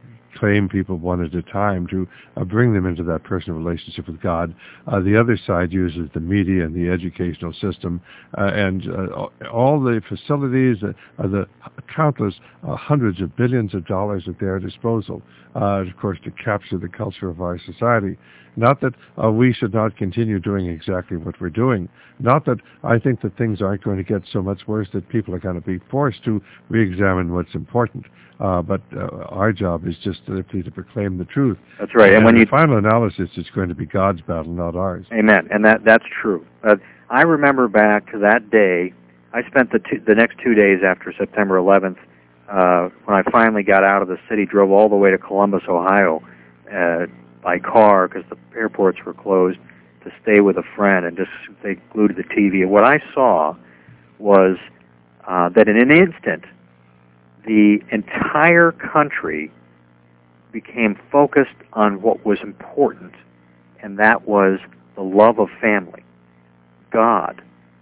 reclaim people one at a time, to bring them into that personal relationship with God. The other side uses the media and the educational system and all the facilities, the countless hundreds of billions of dollars at their disposal, of course, to capture the culture of our society. Not that we should not continue doing exactly what we're doing. Not that I think that things aren't going to get so much worse that people are going to be forced to re-examine what's important. But our job is just simply to proclaim the truth. That's right. And when the final analysis, it's going to be God's battle, not ours. Amen. And that's true. I remember back to that day. I spent the next 2 days after September 11th, when I finally got out of the city, drove all the way to Columbus, Ohio, by car because the airports were closed, to stay with a friend and just stay glued to the TV. And what I saw was that in an instant, the entire country became focused on what was important, and that was the love of family, God.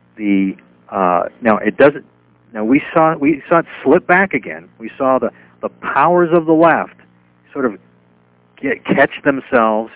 Now it doesn't. Now we saw it slip back again. We saw the powers of the left sort of catch themselves,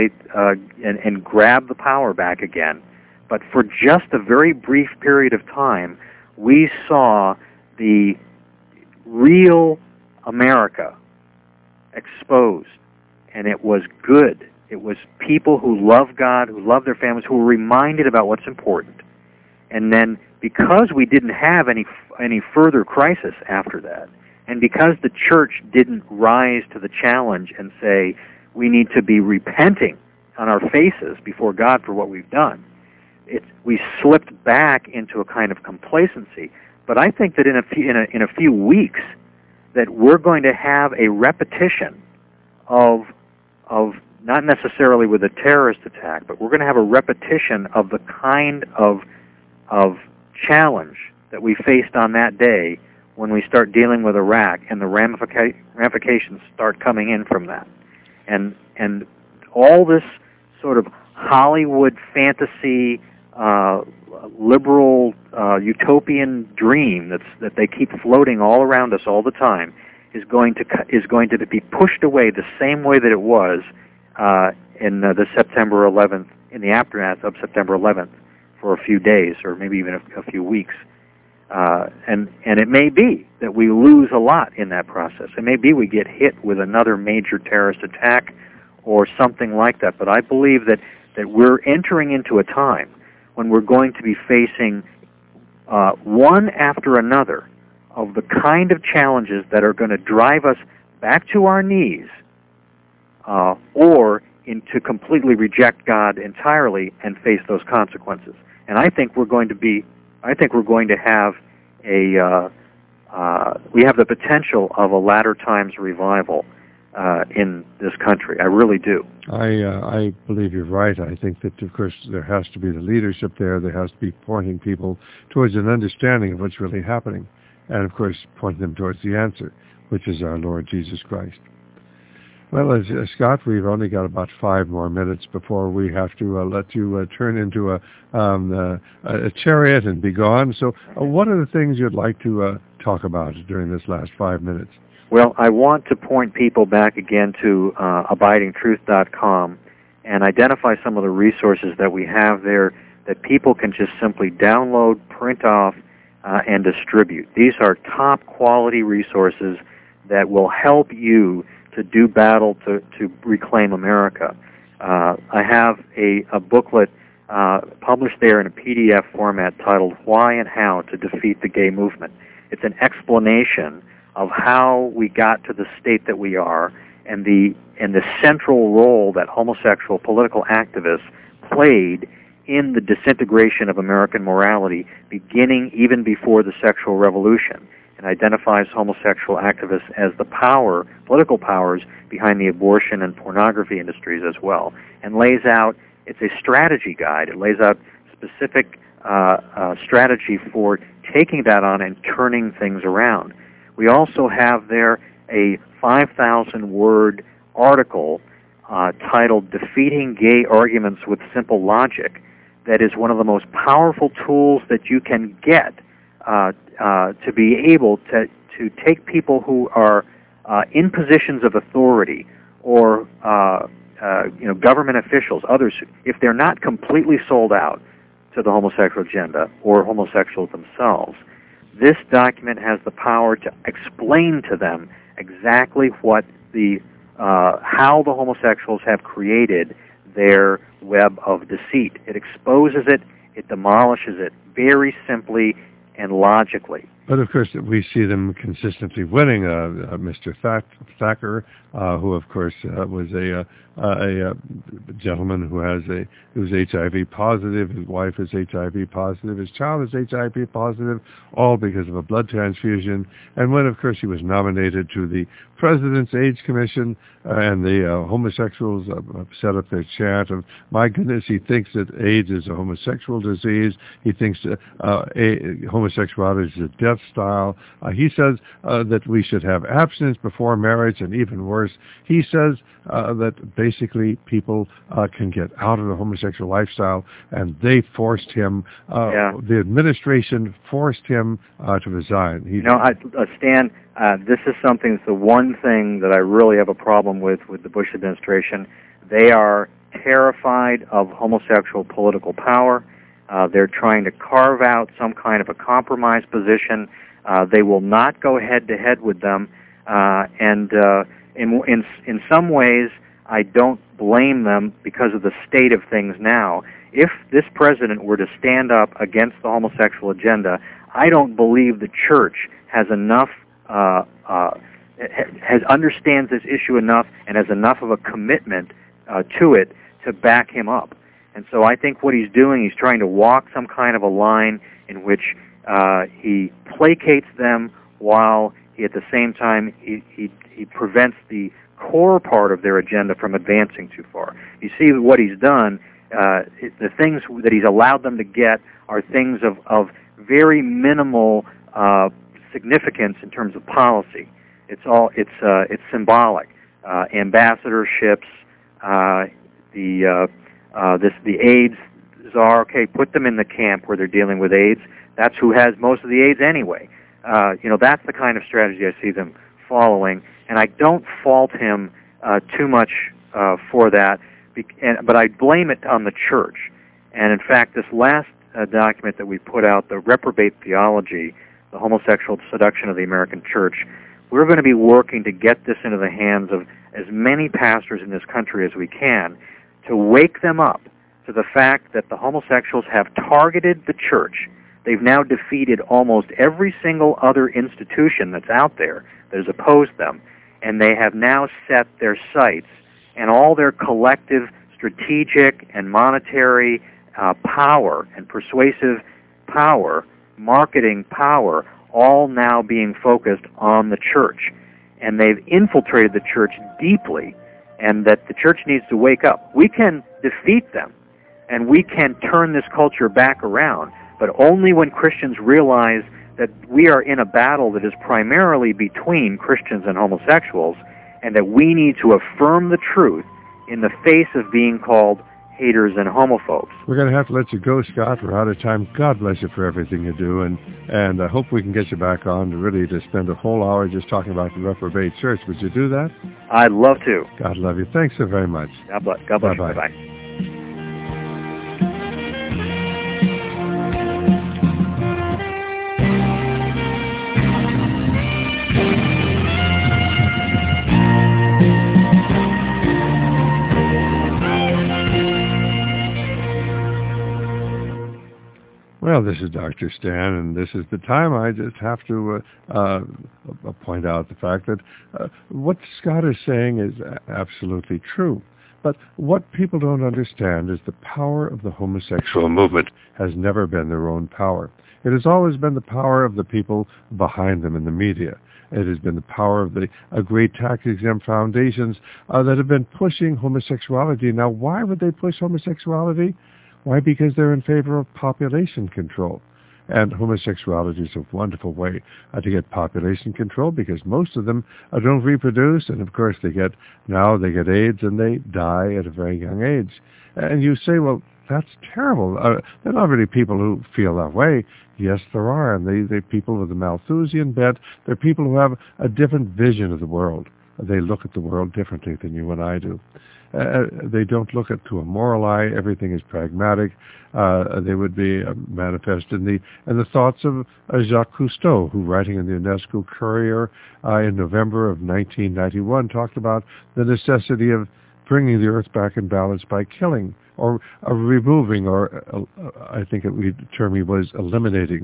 and grab the power back again. But for just a very brief period of time, we saw the real America exposed, and it was good. It was people who love God, who love their families, who were reminded about what's important. And then, because we didn't have any further crisis after that, and because the church didn't rise to the challenge and say, we need to be repenting on our faces before God for what we've done, we slipped back into a kind of complacency. But I think that in a few weeks, that we're going to have a repetition of not necessarily with a terrorist attack, but we're going to have a repetition of the kind of challenge that we faced on that day when we start dealing with Iraq, and the ramifications start coming in from that. And all this sort of Hollywood fantasy, liberal utopian dream that they keep floating all around us all the time is going to be pushed away the same way that it was in the September 11th, in the aftermath of September 11th, for a few days or maybe even a few weeks. And it may be that we lose a lot in that process. It may be we get hit with another major terrorist attack or something like that. But I believe that we're entering into a time when we're going to be facing one after another of the kind of challenges that are going to drive us back to our knees or to completely reject God entirely and face those consequences. And I think we're going to have we have the potential of a latter times revival in this country. I really do. I believe you're right. I think that, of course, there has to be the leadership there. There has to be pointing people towards an understanding of what's really happening. And, of course, pointing them towards the answer, which is our Lord Jesus Christ. Well, Scott, we've only got about 5 more minutes before we have to let you turn into a chariot and be gone. So what are the things you'd like to talk about during this last 5 minutes? Well, I want to point people back again to abidingtruth.com and identify some of the resources that we have there that people can just simply download, print off, and distribute. These are top quality resources that will help you to do battle to reclaim America. I have a booklet published there in a PDF format titled Why and How to Defeat the Gay Movement. It's an explanation of how we got to the state that we are and the central role that homosexual political activists played in the disintegration of American morality, beginning even before the sexual revolution, and identifies homosexual activists as the political powers behind the abortion and pornography industries as well, and lays out, it's a strategy guide, it lays out specific strategy for taking that on and turning things around. We also have there a 5,000-word article titled Defeating Gay Arguments with Simple Logic that is one of the most powerful tools that you can get to be able to take people who are in positions of authority or government officials, others, if they're not completely sold out to the homosexual agenda or homosexuals themselves, this document has the power to explain to them exactly what how the homosexuals have created their web of deceit. It exposes it, it demolishes it very simply and logically. But of course, we see them consistently winning. Mr. Thacker, who of course was a gentleman who's HIV positive. His wife is HIV positive. His child is HIV positive, all because of a blood transfusion. And when, of course, he was nominated to the President's AIDS Commission, and the homosexuals set up their chant of, my goodness, he thinks that AIDS is a homosexual disease. He thinks homosexuality is a death style. He says that we should have abstinence before marriage, and even worse, he says that basically people can get out of the homosexual lifestyle, and they forced him, the administration forced him to resign. Stan, this is something, it's the one thing that I really have a problem with the Bush administration. They are terrified of homosexual political power. They're trying to carve out some kind of a compromise position. They will not go head-to-head with them. And in some ways, I don't blame them because of the state of things now. If this president were to stand up against the homosexual agenda, I don't believe the church has enough, understands this issue enough and has enough of a commitment to it to back him up. And so I think what he's doing, he's trying to walk some kind of a line in which he placates them while he, at the same time, he prevents the core part of their agenda from advancing too far. You see what he's done, the things that he's allowed them to get are things of very minimal significance in terms of policy. It's symbolic. Ambassadorships, the AIDS czar. Okay, put them in the camp where they're dealing with AIDS. That's who has most of the AIDS anyway. That's the kind of strategy I see them following, and I don't fault him too much for that. But I blame it on the church. And in fact, this last document that we put out, the Reprobate Theology, the Homosexual Seduction of the American Church, we're going to be working to get this into the hands of as many pastors in this country as we can to wake them up to the fact that the homosexuals have targeted the church. They've now defeated almost every single other institution that's out there that has opposed them, and they have now set their sights and all their collective strategic and monetary power and persuasive power, marketing power, all now being focused on the church. And they've infiltrated the church deeply, and that the church needs to wake up. We can defeat them, and we can turn this culture back around, but only when Christians realize that we are in a battle that is primarily between Christians and homosexuals, and that we need to affirm the truth in the face of being called haters and homophobes. We're going to have to let you go, Scott. We're out of time. God bless you for everything you do, and I hope we can get you back on to spend a whole hour just talking about the Reprobate Church. Would you do that? I'd love to. God love you. Thanks so very much. God bless. God bless. Bye-bye. Bye-bye. Well, this is Dr. Stan, and this is the time I just have to point out the fact that what Scott is saying is absolutely true. But what people don't understand is the power of the homosexual movement has never been their own power. It has always been the power of the people behind them in the media. It has been the power of the great tax-exempt foundations that have been pushing homosexuality. Now, why would they push homosexuality? Why? Because they're in favor of population control. And homosexuality is a wonderful way to get population control, because most of them don't reproduce, and of course they get AIDS and they die at a very young age. And you say, well, that's terrible. There are not really people who feel that way. Yes, there are, and they're people with a Malthusian bent. They're people who have a different vision of the world. They look at the world differently than you and I do. They don't look at to a moral eye. Everything is pragmatic. They would be manifest in the thoughts of Jacques Cousteau, who, writing in the UNESCO Courier in November of 1991, talked about the necessity of bringing the earth back in balance by killing or removing, or I think the term he was eliminating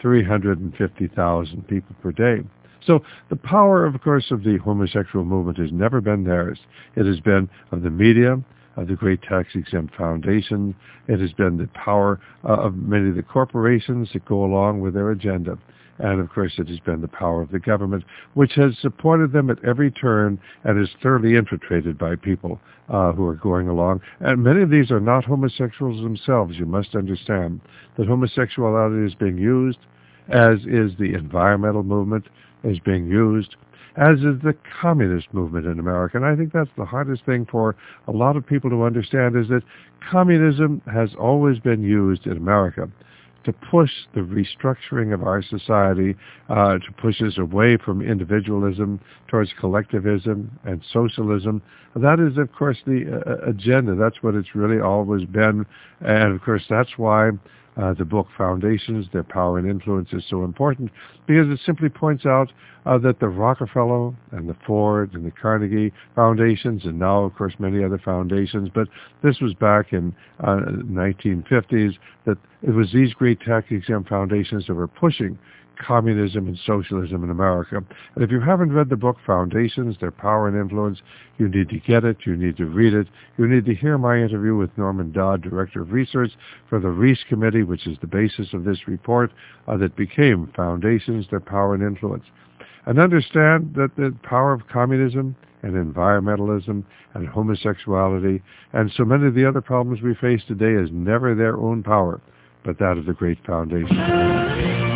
350,000 people per day. So the power, of course, of the homosexual movement has never been theirs. It has been of the media, of the great tax-exempt foundation. It has been the power of many of the corporations that go along with their agenda. And, of course, it has been the power of the government, which has supported them at every turn and is thoroughly infiltrated by people who are going along. And many of these are not homosexuals themselves. You must understand that homosexuality is being used, as is the environmental movement, is being used, as is the communist movement in America. And I think that's the hardest thing for a lot of people to understand, is that communism has always been used in America to push the restructuring of our society, to push us away from individualism towards collectivism and socialism. That is, of course, the agenda. That's what it's really always been. And, of course, that's why the book Foundations, Their Power and Influence is so important, because it simply points out that the Rockefeller and the Ford and the Carnegie foundations, and now, of course, many other foundations, but this was back in 1950s, that it was these great tax-exempt foundations that were pushing communism and socialism in America. And if you haven't read the book Foundations, Their Power and Influence, you need to get it, you need to read it, you need to hear my interview with Norman Dodd, Director of Research for the Reese Committee, which is the basis of this report that became Foundations, Their Power and Influence. And understand that the power of communism and environmentalism and homosexuality and so many of the other problems we face today is never their own power, but that of the great foundation.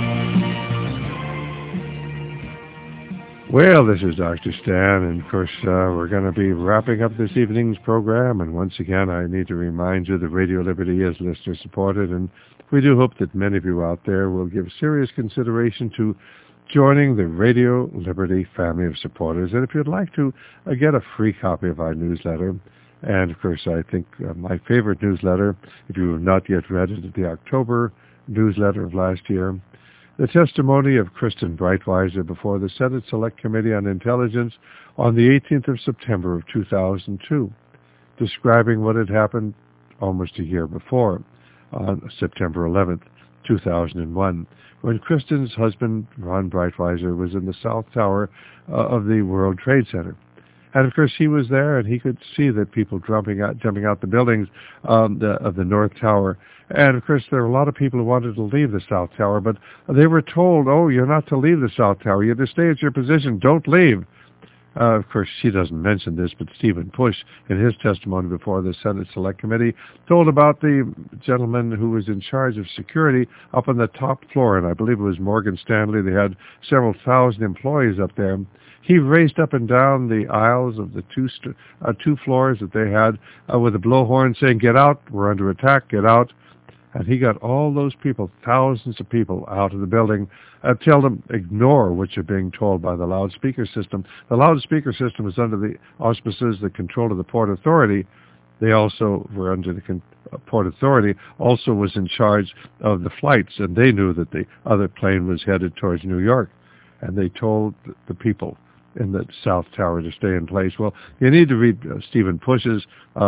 Well, this is Dr. Stan, and of course we're going to be wrapping up this evening's program, and once again I need to remind you that Radio Liberty is listener-supported, and we do hope that many of you out there will give serious consideration to joining the Radio Liberty family of supporters. And if you'd like to get a free copy of our newsletter, and of course I think my favorite newsletter, if you have not yet read it, is the October newsletter of last year, the testimony of Kristen Breitweiser before the Senate Select Committee on Intelligence on the 18th of September of 2002, describing what had happened almost a year before, on September 11th, 2001, when Kristen's husband, Ron Breitweiser, was in the South Tower of the World Trade Center. And, of course, he was there, and he could see that people jumping out the buildings of the North Tower. And, of course, there were a lot of people who wanted to leave the South Tower, but they were told, oh, you're not to leave the South Tower. You're to stay at your position. Don't leave. Of course, she doesn't mention this, but Stephen Bush, in his testimony before the Senate Select Committee, told about the gentleman who was in charge of security up on the top floor, and I believe it was Morgan Stanley. They had several thousand employees up there. He raced up and down the aisles of the two floors that they had with a blowhorn saying, "Get out, we're under attack, get out." And he got all those people, thousands of people, out of the building. Tell them, ignore what you're being told by the loudspeaker system. The loudspeaker system is under the auspices, the control of the Port Authority. They also were under the Port Authority, also was in charge of the flights, and they knew that the other plane was headed towards New York. And they told the people in the South Tower to stay in place. Well, you need to read Stephen Bush's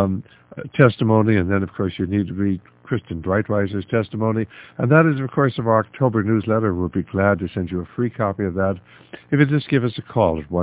testimony, and then, of course, you need to read Kristen Breitweiser's testimony, and that is, of course, of our October newsletter. We'll be glad to send you a free copy of that. If you just give us a call at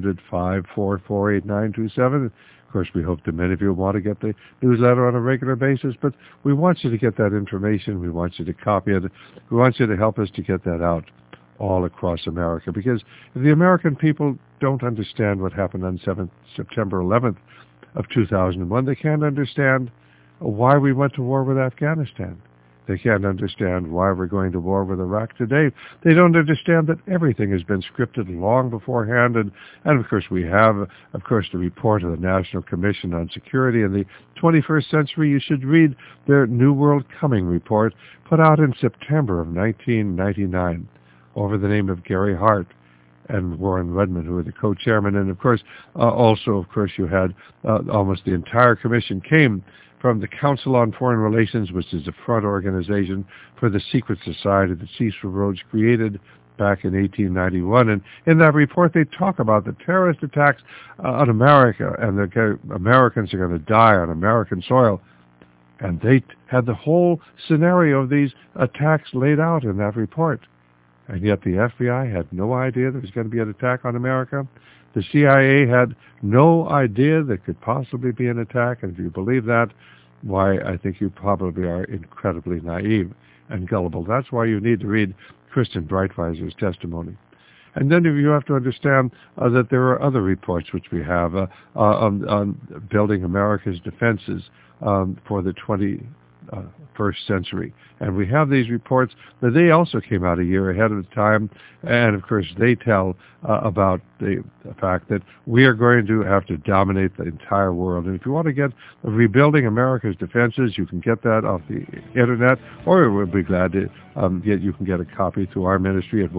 1-800-544-8927. Of course, we hope that many of you want to get the newsletter on a regular basis, but we want you to get that information. We want you to copy it. We want you to help us to get that out all across America, because if the American people don't understand what happened on September 11th of 2001, they can't understand why we went to war with Afghanistan. They can't understand why we're going to war with Iraq today. They don't understand that everything has been scripted long beforehand. And of course, we have, of course, the report of the National Commission on Security in the 21st Century. You should read their New World Coming report, put out in September of 1999, over the name of Gary Hart and Warren Rudman, who were the co-chairman. And of course, you had almost the entire commission came from the Council on Foreign Relations, which is the front organization for the secret society that Cecil Rhodes created back in 1891. And in that report, they talk about the terrorist attacks on America, and the Americans are going to die on American soil. And they had the whole scenario of these attacks laid out in that report. And yet the FBI had no idea there was going to be an attack on America. The CIA had no idea there could possibly be an attack. And if you believe that, why, I think you probably are incredibly naive and gullible. That's why you need to read Kristen Breitweiser's testimony. And then you have to understand that there are other reports which we have on building America's defenses for the 21st century. And we have these reports that they also came out a year ahead of time. And, of course, they tell about the fact that we are going to have to dominate the entire world. And if you want to get Rebuilding America's Defenses, you can get that off the Internet, or we'll be glad to you can get a copy through our ministry at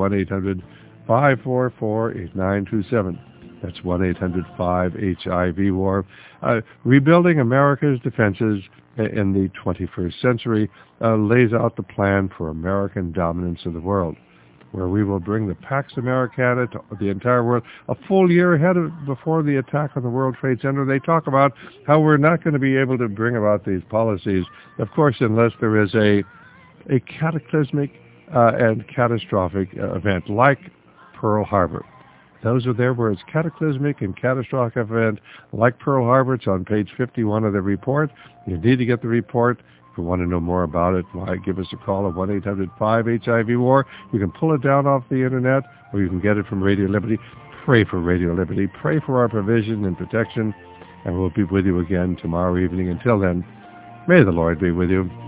1-800-544-8927. That's 1-800-5HIV-WAR. Rebuilding America's Defenses in the 21st century lays out the plan for American dominance of the world, where we will bring the Pax Americana to the entire world a full year ahead before the attack on the World Trade Center. They talk about how we're not going to be able to bring about these policies, of course, unless there is a cataclysmic and catastrophic event like Pearl Harbor. Those are their words, cataclysmic and catastrophic event like Pearl Harbor. It's on page 51 of the report. You need to get the report. If you want to know more about it, why, give us a call at 1-800-5HIV-WAR. You can pull it down off the Internet, or you can get it from Radio Liberty. Pray for Radio Liberty. Pray for our provision and protection, and we'll be with you again tomorrow evening. Until then, may the Lord be with you.